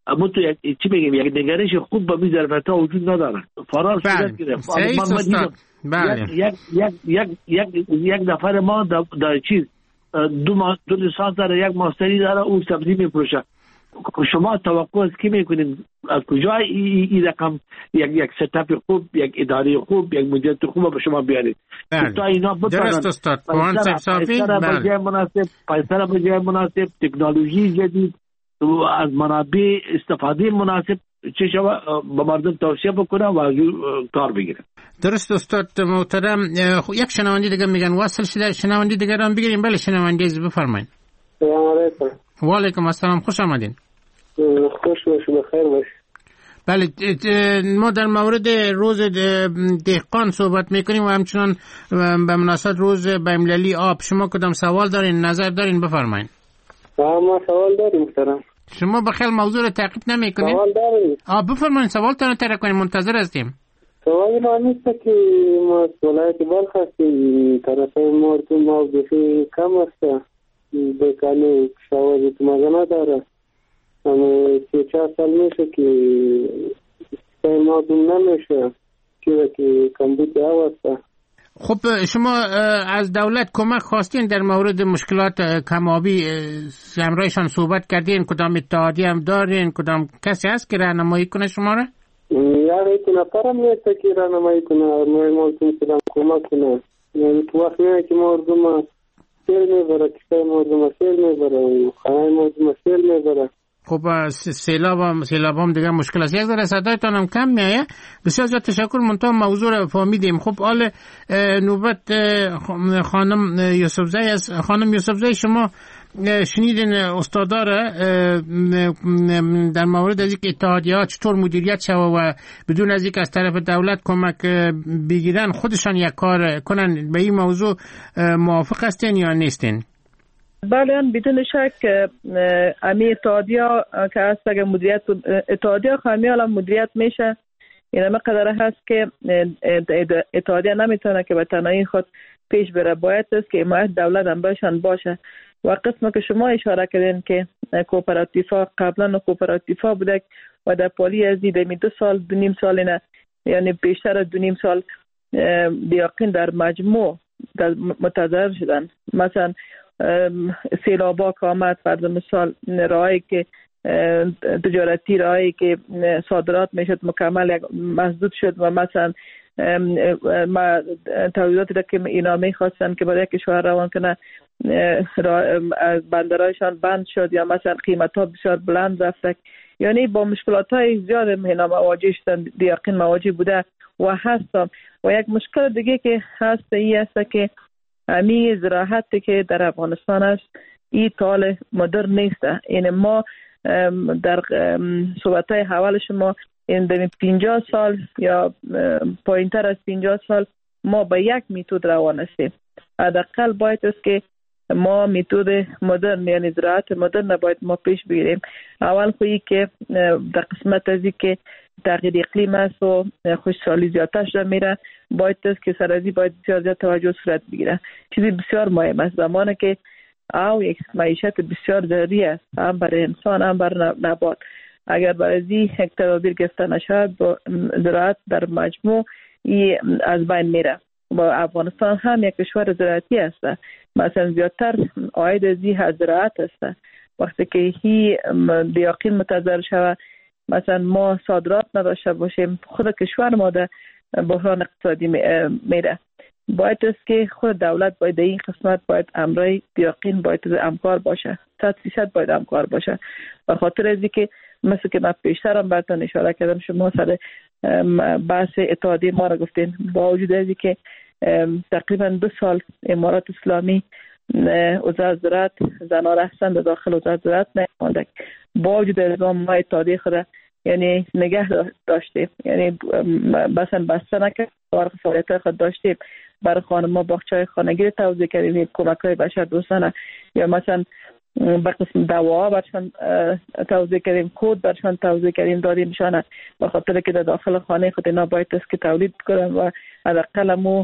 اما تو یک چی بگیم یک نگرش خوب به این ظرفیت ها وجود نداره. فرار صورت گرفت. بله. یک یک یک یک یک نفر ما در چیز دو ما دو لیسانس داره، یک ماستری داره، اون سبزی میفروشه. شما توقع از کی میکنید؟ از کجا این رقم یک یک ستاپ خوب، یک اداره خوب، یک مدیریت خوب به شما بیارید؟ تا اینا درست استاد پوان صافی بله مناسب، پیسر به جای مناسب، تکنولوژی جدید از منابع استفاده مناسب چه شما به مردم توصیه بکنه و از کار بگیره. درست استاد محترم. یک شنونده دیگه میگن واصل شده، شنونده دیگه هم بگیریم. بله شنونده بفرمایید. سلام علیکم. و علیکم السلام، خوش آمدین. خوش باشید، بخیر باشید. بله ما در مورد روز دهقان صحبت میکنیم و همچنان به مناسبت روز بین‌المللی آب. شما کدام سوال دارین، نظر دارین؟ بفرمایید. ما سوال داریم محترم. شما بخیر موضوع رو تعقیب نمیکنین؟ سوال داریم. آ بفرمایید سوالتون رو طرح کنیم، منتظر هستیم. سوالی ما نیست که ما ولایت بلخ هستیم، طرف مردم آب بخی کم است، بکنی شواهد مزنه داره. اما سی چهار سال میشه که مردم نمیشه چیزه که کمبود آب است. خب شما از دولت کمک خواستین در مورد مشکلات کم‌آبی، همراهشان صحبت کردین؟ کدام اتحادیه هم دارین؟ کدام کسی هست که راهنمایی کنه شما را؟ یعنی که نفرم نیست که راهنمایی کنه، مردم کدام کمک کنه. یعنی تو وقت میگه که مردم سیل میبره، کشتای مردم سیل میبره، خانه مردم سیل میبره. خب سیلاب هم سیلاب هم دیگه مشکل است. یک ذره صدایتان هم کم میایه. بسیار زیاد تشکر. منتها موضوع رو فهمیدیم. خب حال نوبت خانم یوسفزی است. خانم یوسفزی شما شنیدین استادا را در مورد از اینکه اتحادیه‌ها چطور مدیریت شوه و بدون از اینکه از طرف دولت کمک بگیرن خودشان یک کار کنن، به این موضوع موافق هستین یا نیستین؟ بله بدون شک امی اتحادیه که هست اگر مدیریت اتحادیه خامی الان مدیریت میشه، این مقدار هست که اتحادیه نمیتونه که به تنهایی خود پیش بره، باید است که حمایت دولت هم باشن باشه. و قسم که شما اشاره کردین که کوپراتیفا قبلا کوپراتیفا بوده و در پالی از دیدمی دو سال دو نیم سال نه، یعنی بیشتر از دو نیم سال دیاقین در مجموع متضرر شدن. مثلا سیلابا که آمد، فرض مثال راهی که تجارتی راهی که صادرات میشد مکمل مسدود شد و مثلا ما تولیداتی را که اینا میخواستن که برای کشور روان کنه بندرایشان بند شد یا مثلا قیمت ها بسیار بلند رفت. یعنی با مشکلات های زیاد اینا مواجه شدن، دیاقین مواجه بوده و هستم. و یک مشکل دیگه که هست این است که امی زراعتی که در افغانستان است این طال مدر نیست. این ما در صحبت های حوال شما این در پنجاه سال یا پایین تر از پنجاه سال ما به یک میتود روان هستیم. حداقل باید است که ما میتود مدرن یعنی زراعت مدرن باید ما پیش بگیریم. اول خویی که در قسمت ازی که تغییر اقلیم است و خشکسالی زیادتر شده میره، باید است که سرازی باید بسیار زیاد توجه صورت بگیره. چیزی بسیار مهم است زمانی که او یک معیشت بسیار ضروری است هم برای انسان هم برای نبات. اگر برای ازی یک تدابیر گرفته نشود با زراعت در مجموع ای از بین میره. با افغانستان هم یک کشور زراعتی است، مثلا زیادتر عاید ازی از زراعت است. وقتی که هی دیاقین متضرر شود، مثلا ما صادرات نداشته باشیم، خود کشور ما در بحران اقتصادی میره. باید است که خود دولت باید این قسمت باید امرای دیاقین باید همکار باشه، صد فیصد باید همکار باشه. به خاطر ازی که مثل که من پیشترم براتون اشاره کردم، شما سر بحث اتحادیه ما را گفتین، با وجود ازی که تقریبا دو سال امارات اسلامی وزارت زراعت زنها رفتن داخل وزارت زراعت نمانده، با وجود از ما اتحادیه خود یعنی نگه داشتیم، یعنی مثلا بسته نکرد، فعالیت خود داشتیم. برای خانم‌ها باغچه‌های خانگی توزیع کردیم، کمک‌های بشر دوستانه، یا مثلا به قسم دواها برشان توزیع کردیم، کود برشان توزیع کردیم دادیم شانه، به خاطر که در داخل خانه خود اینا باید است که تولید کنن و حداقل مو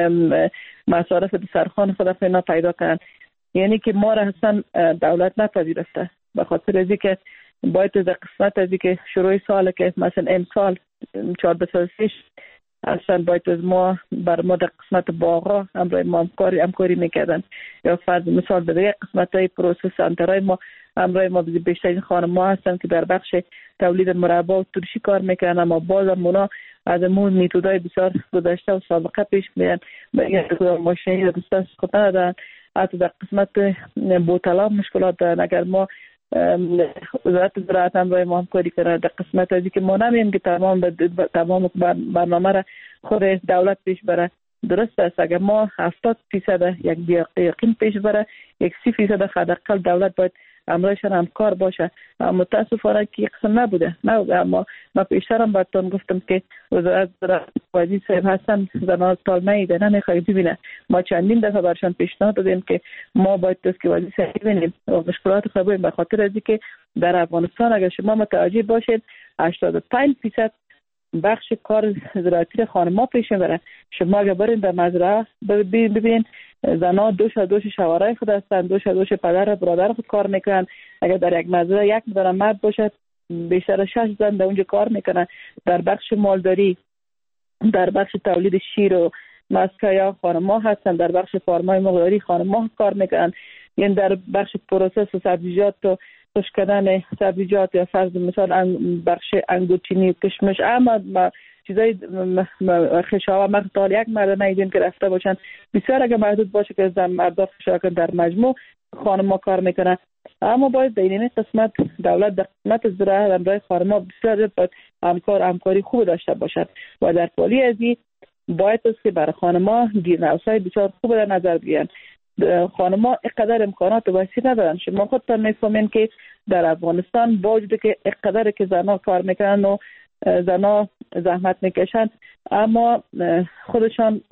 مصارف سرخان خود اینا پیدا کنن. یعنی که ما را اصلا دولت نپذیرفته، به خاطر از اینکه باید در قسمت از که شروع سال که مثلا امسال چهارده سال پیش اصلا باید از ما بر ما در قسمت باغا همراه ما همکاری همکاری میکردن، یا فرض مثال در یک قسمت های پروسس سنترهای ما همراه ما بیشترین خانم ها هستن که در بخش تولید مربا و ترشی کار میکنن، اما باز هم اونا از امون میتودهای بسیار گذشته و سابقه پیش میرن و ماشینی رو دستان خود ندارن. حتی در قسمت بوتلا مشکلات دارن. اگر ما وزارت زراعت هم باید ما همکاری کنه در قسمت ازی که ما نمیم که تمام تمام برنامه را خود دولت پیش بره. درست است اگر ما هفتاد فیصد یک یقین پیش بره، یک سی فیصد حداقل دولت باید امرایشان همکار باشه. متاسفانه که قسم نبوده نه. اما ما پیشترم براتون گفتم که وزارت زراعت وزیر صاحب هستن زنان طالمه ایده نمیخواهی ببینه. ما چندین دفعه برشان پیشنهاد دادیم که ما باید دست که وزیر صاحب ببینیم و مشکلات خبریم، به خاطر ازی که در افغانستان اگر شما متوجه باشید هشتاد و پنج فیصد بخش کار زراعتی خانم‌ها پیش میبره. شما اگر برین در مزرعه ببین زنان دوش دوش شوهرای خود هستند، دوش دوش پدر برادر خود کار میکنن. اگر در یک مزرعه یک مدار مرد باشه بیشتر شش زن در اونجا کار میکنن. در بخش مالداری، در بخش تولید شیر و مسکه یا خانم‌ها هستند، در بخش فارمای مقداری خانم‌ها کار میکنن. یعنی در بخش پروسس و سبزیجات و خشک کردن سبزیجات یا فرض مثال بخش انگورچینی کشمش اما چیزای خشاوه مقدار یک مرد ندیدیم که رفته باشن. بسیار اگر محدود باشه که زن مردا خشاوه در مجموع خانم‌ها کار میکنن. اما باید در این قسمت دولت در قسمت زراعت همراه خانم‌ها بسیار باید همکار همکاری خوب داشته باشد و در پالی ازی باید است که برای خانم‌ها گیرنوس‌های بسیار خوب در نظر بگیرن. خانم‌ها اینقدر امکانات وسیع ندارن. شما خودتان میفهمین که در افغانستان با وجود که اینقدر که زنها کار میکنن و زنها زحمت میکشن اما خودشان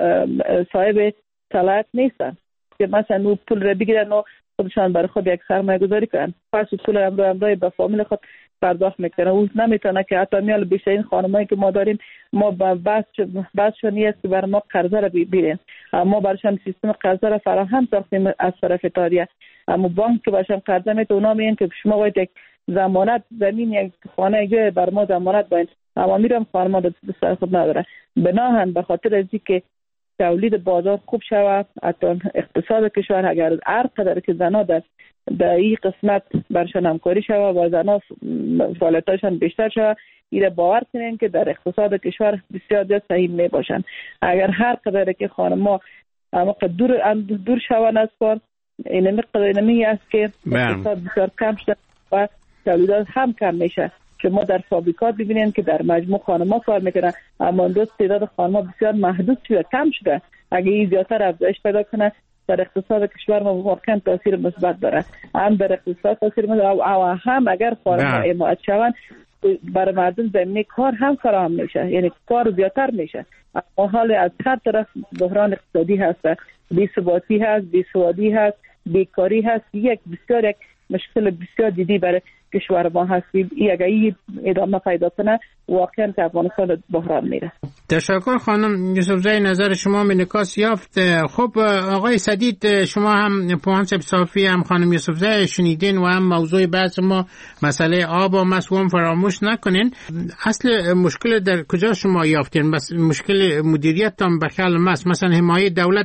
صاحب صلاحیت نیستن که مثلا پول را بگیرن و خودشان برای خود یک سرمایه گذاری کنن. پس پول امرو امرو به فامیل خود پرداخت میکنه. او نمیتونه که حتی میال بیشترین خانمایی که ما داریم ما بس بسشون نیست که برای ما قرضه را بگیرن. ما برایشان سیستم قرضه را فراهم ساختیم از طرف اتحادیه. اما بانک که برایشان قرضه میده اونا میگن که شما باید یک ضمانت زمین یک خانه یک بر ما ضمانت باید. اما میرم خانم‌ها دست خود نداره. بناهن به خاطر ازی که تولید بازار خوب شود، حتی اقتصاد کشور اگر هر قدر که زنها در در این قسمت برشان همکاری شود و زنها فعالیتاشان بیشتر شود، ایره باور کنین که در اقتصاد کشور بسیار زیاد سهیم می باشند. اگر هر قدر که خانم‌ها اما دور دور شوند از کار، این مقدار نمی است که اقتصاد بسیار کم شده و تولیدات هم کم میشه. شما در فابریکات ببینید که در مجموع خانم‌ها کار میکنن اما دوست تعداد خانم‌ها بسیار محدود شده، کم شده. اگه این زیادتر افزایش پیدا کنه در اقتصاد کشور ما واقعا تاثیر مثبت داره. هم در اقتصاد تاثیر مثبت و هم اگر خانم‌ها حمایت شوند برای مردم زمینه کار هم فراهم میشه، یعنی کار زیادتر میشه. اما حال از هر طرف بحران اقتصادی هست، بی‌ثباتی هست، بی‌سوادی هست، بیکاری هست. یک بسیار یک مشکل بسیار جدی برای کشور ما هست. این اگه این ادامه پیدا کنه واقعا که افغانستان بحران میره. تشکر خانم یوسفزای، نظر شما انعکاس یافت. خب آقای سدید، شما هم پوانسب صافی هم خانم یوسفزای شنیدین و هم موضوع بحث ما مسئله آب و مسئول فراموش نکنین. اصل مشکل در کجا شما یافتین؟ بس مشکل مدیریت هم بخیال ماست. مثلا حمایت دولت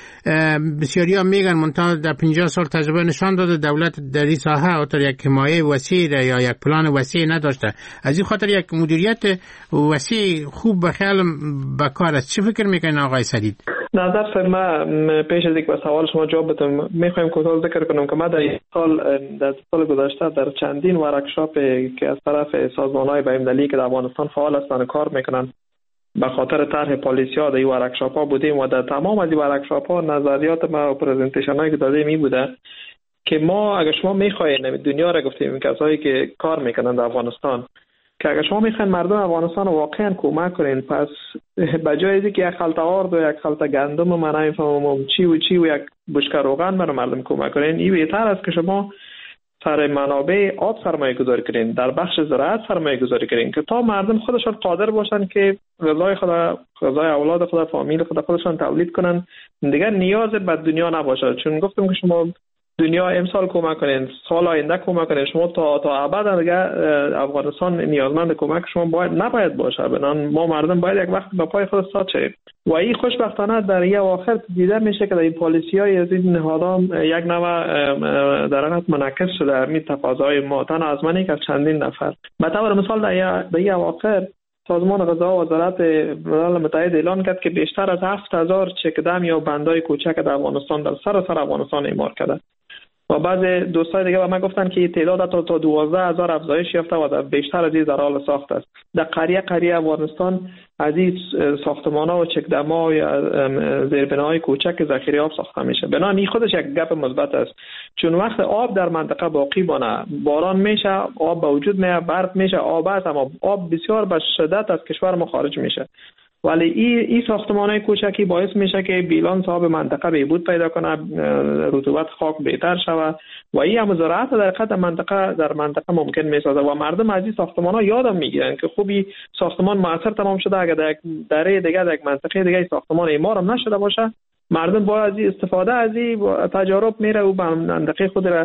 بسیاری ها میگن منتها در پنجاه سال تجربه نشان داده دولت در این ساحه اوتر یک حمایه وسیع یا یک پلان وسیع نداشته. از این خاطر یک مدیریت وسیع خوب بخیال بکار است. چی فکر میکنین آقای سدید؟ نظر ما پیش از اینکه به سوال شما جواب بدم میخوایم کوتاه ذکر کنم که ما در سال در سال گذشته در چندین ورکشاپ که از طرف سازمان‌های بین‌المللی که در افغانستان فعال هستند کار میکنن به خاطر طرح پالیسی‌ها در این ورکشاپ‌ها بودیم و در تمام از این ورکشاپ‌ها نظریات ما و پرزنتیشن‌هایی که دادیم این بوده که ما اگر شما می‌خواید دنیا را گفتیم کسایی که کار میکنن در افغانستان که اگر شما میخواین مردم افغانستان رو واقعا کمک کنین، پس بجای اینکه که یک خلطه آرد و یک خلطه گندم من نمیفهمم چی و چی و یک بشکه روغن برای مردم کمک کنین، این بهتر است که شما سر منابع آب سرمایه گذاری کنین، در بخش زراعت سرمایه گذاری کنین که تا مردم خودشان قادر باشن که غذای خود، غذای اولاد خود، فامیل خود خودشان تولید کنن، دیگر نیاز به دنیا نباشه. چون گفتم که شما دنیا امسال کمک کنین، سال آینده کمک کنین، شما تا تا ابد دیگه افغانستان نیازمند کمک شما باید نباید باشه. بنان ما مردم باید یک وقت به پای خود استاد شیم و این خوشبختانه در یه آخر دیده میشه که در این پالیسی‌های از این نهادان یک نوع در حقیقت منعکس شده در این تقاضای ما، تنها از من که از چندین نفر. به طور مثال در این آخر سازمان غذا و وزارت ملل متحد اعلان کرد که بیشتر از هفت هزار چکدم یا بندای کوچک در افغانستان در سراسر افغانستان اعمار کرده و بعض دوستای دیگه به من گفتن که تعداد تا تا دوازده هزار افزایش یافته و در بیشتر از این در حال ساخت است. در قریه قریه افغانستان از این ساختمان‌ها و چکدم‌ها یا زیربناهای کوچک ذخیره آب ساخته میشه. بنابراین این خودش یک گپ مثبت است، چون وقت آب در منطقه باقی مانه، باران میشه، آب به وجود میاد، برف میشه، آب است، اما آب بسیار به شدت از کشور ما خارج میشه. ولی این این ساختمان‌های کوچکی باعث میشه که بیلانس آب منطقه بهبود پیدا کنه، رطوبت خاک بهتر شود و این هم زراعت در حقیقت منطقه در منطقه ممکن میسازه و مردم از این ساختمان‌ها یادم میگیرن که خوبی ساختمان موثر تمام شده، اگر در یک دره دیگه در یک منطقه دیگه ساختمان اعمار هم نشده باشه، مردم با از این استفاده از این تجارب میره و به منطقه خود را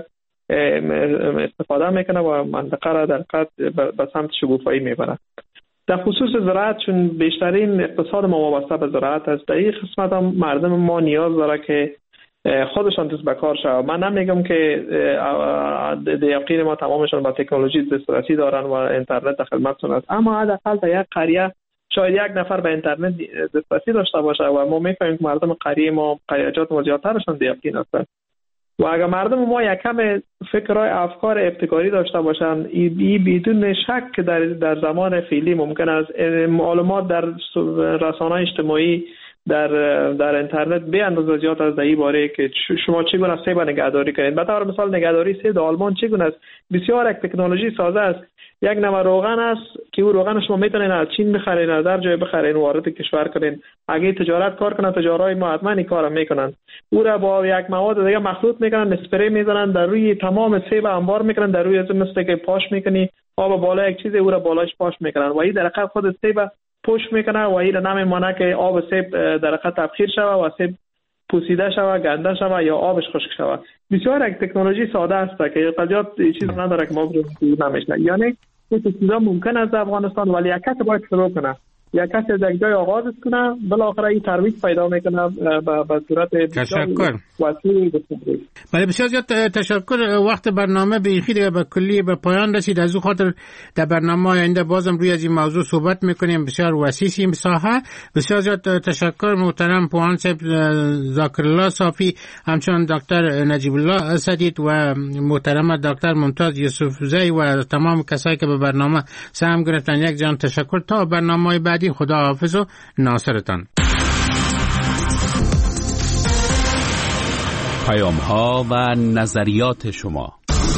استفاده میکنه و منطقه را در حقیقت به سمت شکوفایی میبره. در خصوص زراعت، چون بیشترین اقتصاد ما وابسته به زراعت است، در این قسمت هم مردم ما نیاز داره که خودشان دست به کار شود. من نمیگم که دیقین ما تمامشان با تکنولوژی دسترسی دارن و اینترنت در خدمتشون است، اما حداقل در یک قریه شاید یک نفر به اینترنت دسترسی داشته باشه و ما میفهمیم که مردم قریه ما قریچات ما زیادترشان دیقین هستند و اگر مردم ما یک کم فکرهای افکار ابتکاری داشته باشند، این بدون شک که در در زمان فعلی ممکن است معلومات در رسانه‌های اجتماعی در در اینترنت به اندازه زیاد از این باره که شما چگونه سیب نگهداری کنید. به طور مثال نگهداری سیب در آلمان چگونه است، بسیار یک تکنولوژی سازه است. یک نوع روغن است که او روغن شما میتونین از چین بخرین، از هر جای بخرین، وارد کشور کنین. اگه تجارت کار کنن، تجارای ما حتما این کارو میکنن. او را با یک مواد دیگه مخلوط میکنن، اسپری میزنن در روی تمام سیب انبار میکنن، در روی از مثل که پاش میکنی آب بالا یک چیز او را بالاش پاش میکنن و این در حقیقت خود سیب پوش میکنه و این نمیمونه که آب سیب در حقیقت تبخیر شوه و سیب پوسیده شوه، گنده شوه یا آبش خشک شوه. بسیار یک تکنولوژی ساده است که قضیات چیز نداره که ما نمیشه. یعنی این چیزا ممکن است در افغانستان، ولی یک کس باید شروع کنه، یک کس از یک جای آغاز کنه، بالاخره این ترویج پیدا میکنه به صورت تشکر. وسیع. بله بسیار زیاد تشکر. وقت برنامه به خیلی به کلی به پایان رسید، از او خاطر در برنامه آینده بازم روی از این موضوع صحبت میکنیم. بسیار وسیع این ساحه. بسیار زیاد تشکر محترم پوهان صاحب ذاکرالله صافی، همچنان دکتر نجیب الله اسدید و محترم دکتر ممتاز یوسفزی و تمام کسایی که به برنامه سهم گرفتن. یک جان تشکر. تا برنامه بعدی خدا حافظ و ناصرتان. پیام ها و نظریات شما.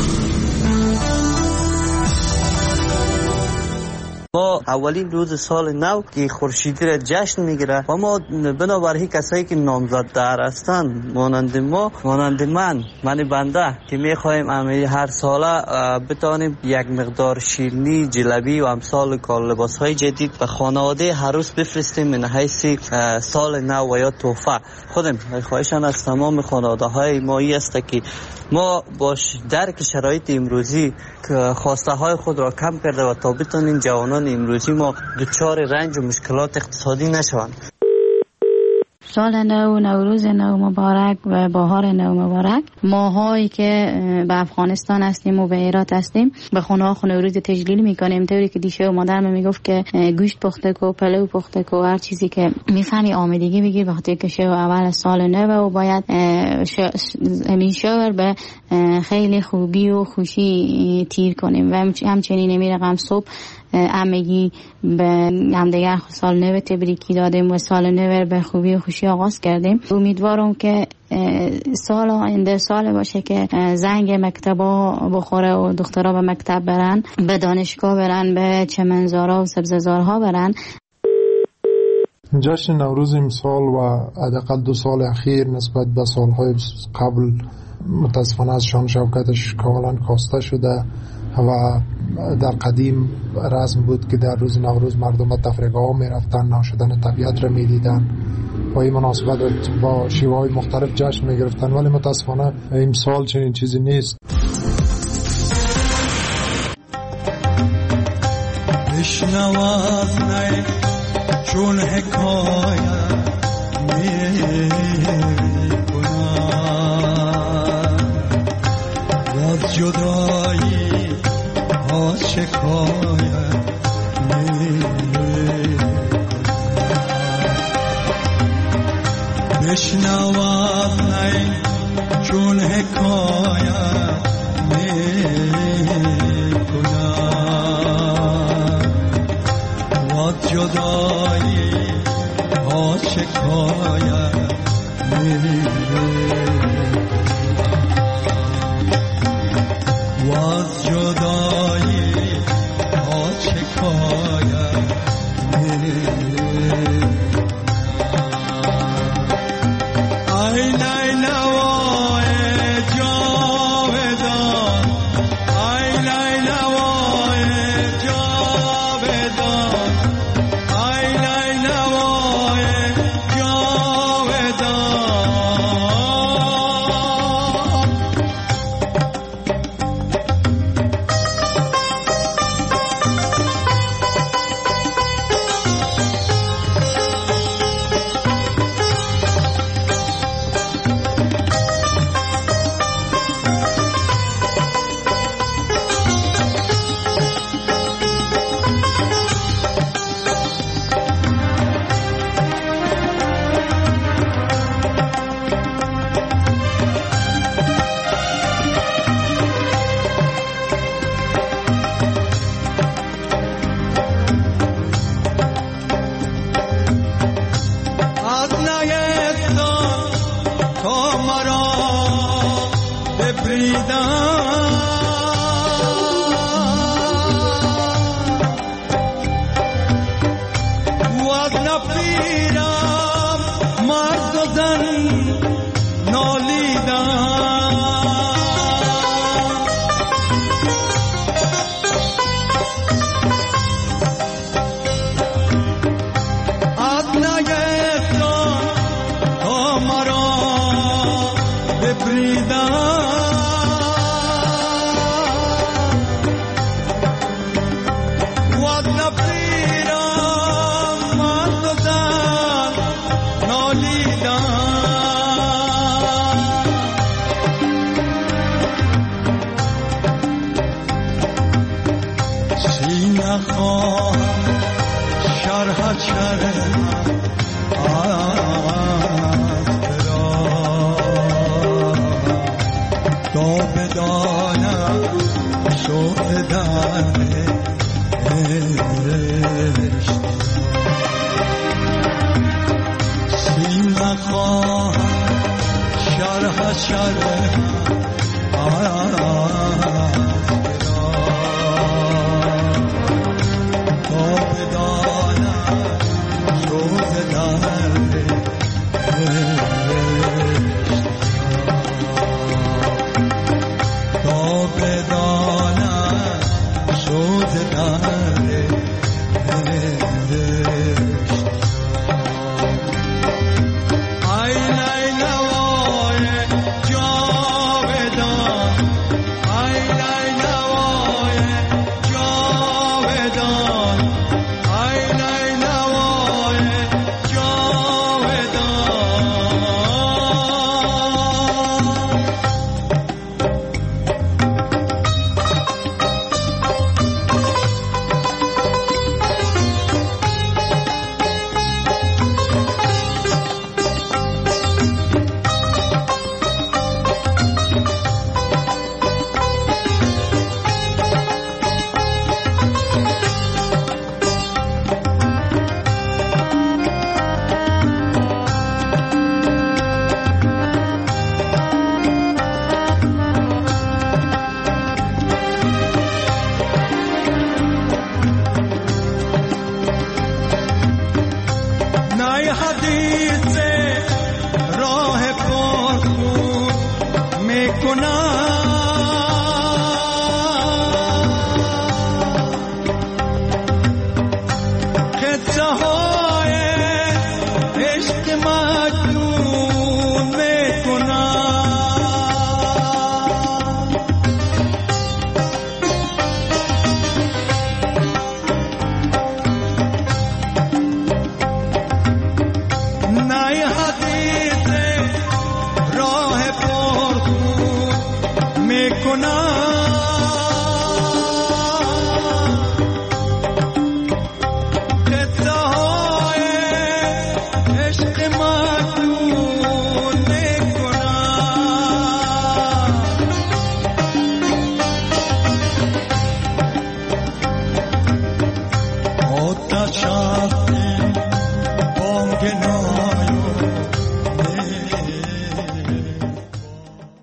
ما اولین روز سال نو که خورشیدی را جشن میگیره و ما بنابراین کسایی که نامزددار هستند مانند ما، مانند من من بنده که میخوایم امی هر ساله بتانیم یک مقدار شیرینی، جلبی و امثال کار لباس های جدید به خانواده هر روز بفرستیم من حیث سال نو و یا تحفه. خودم خواهشان از تمام خانواده های ما ای است که ما باش درک شرایط امروزی خواسته های خود را کم کرده و تا بتانیم جوانان امروزی ما دچار رنج و مشکلات اقتصادی نشوند. سال نو، نوروز نو مبارک و بهار نو مبارک. ماهایی که به افغانستان هستیم و به هرات هستیم به خونه ها نوروز تجلیل میکنیم، طوری که دیشه و مادرم میگفت که گوشت پخته کو، پلو پخته کو، هر چیزی که میفهمی آمادگی بگیر به خاطر که شو اول سال نو و باید همین شور به خیلی خوبی و خوشی تیر کنیم و همچنین نمی رقم صبح همگی به همدیگر سال نو تبریکی دادیم و سال نو به خوبی و خوشی آغاز کردیم. امیدوارم که سال آینده سال باشه که زنگ مکتبا بخوره و دخترها به مکتب برن، به دانشگاه برن، به چمنزارها و سبززارها برن. جشن نوروز امسال و حداقل دو سال اخیر نسبت به سالهای قبل متاسفانه از شان شوکتش کاملا کاسته شده و در قدیم رسم بود که در روز نوروز مردم به تفریحگاه ها می رفتن، ناشدن طبیعت را می دیدن و این مناسبت با شیوه های مختلف جشن می گرفتن، ولی متاسفانه امسال چنین چیزی نیست. بشنواز نی چون حکایت می کنم باز جدایی ها شکایت می کنم. بشنواز نی چون حکایت می جدایی ها شکایت می و از جدایی ها شکایت می ای لیلوای جاودان ای لیلوای جاودان کنم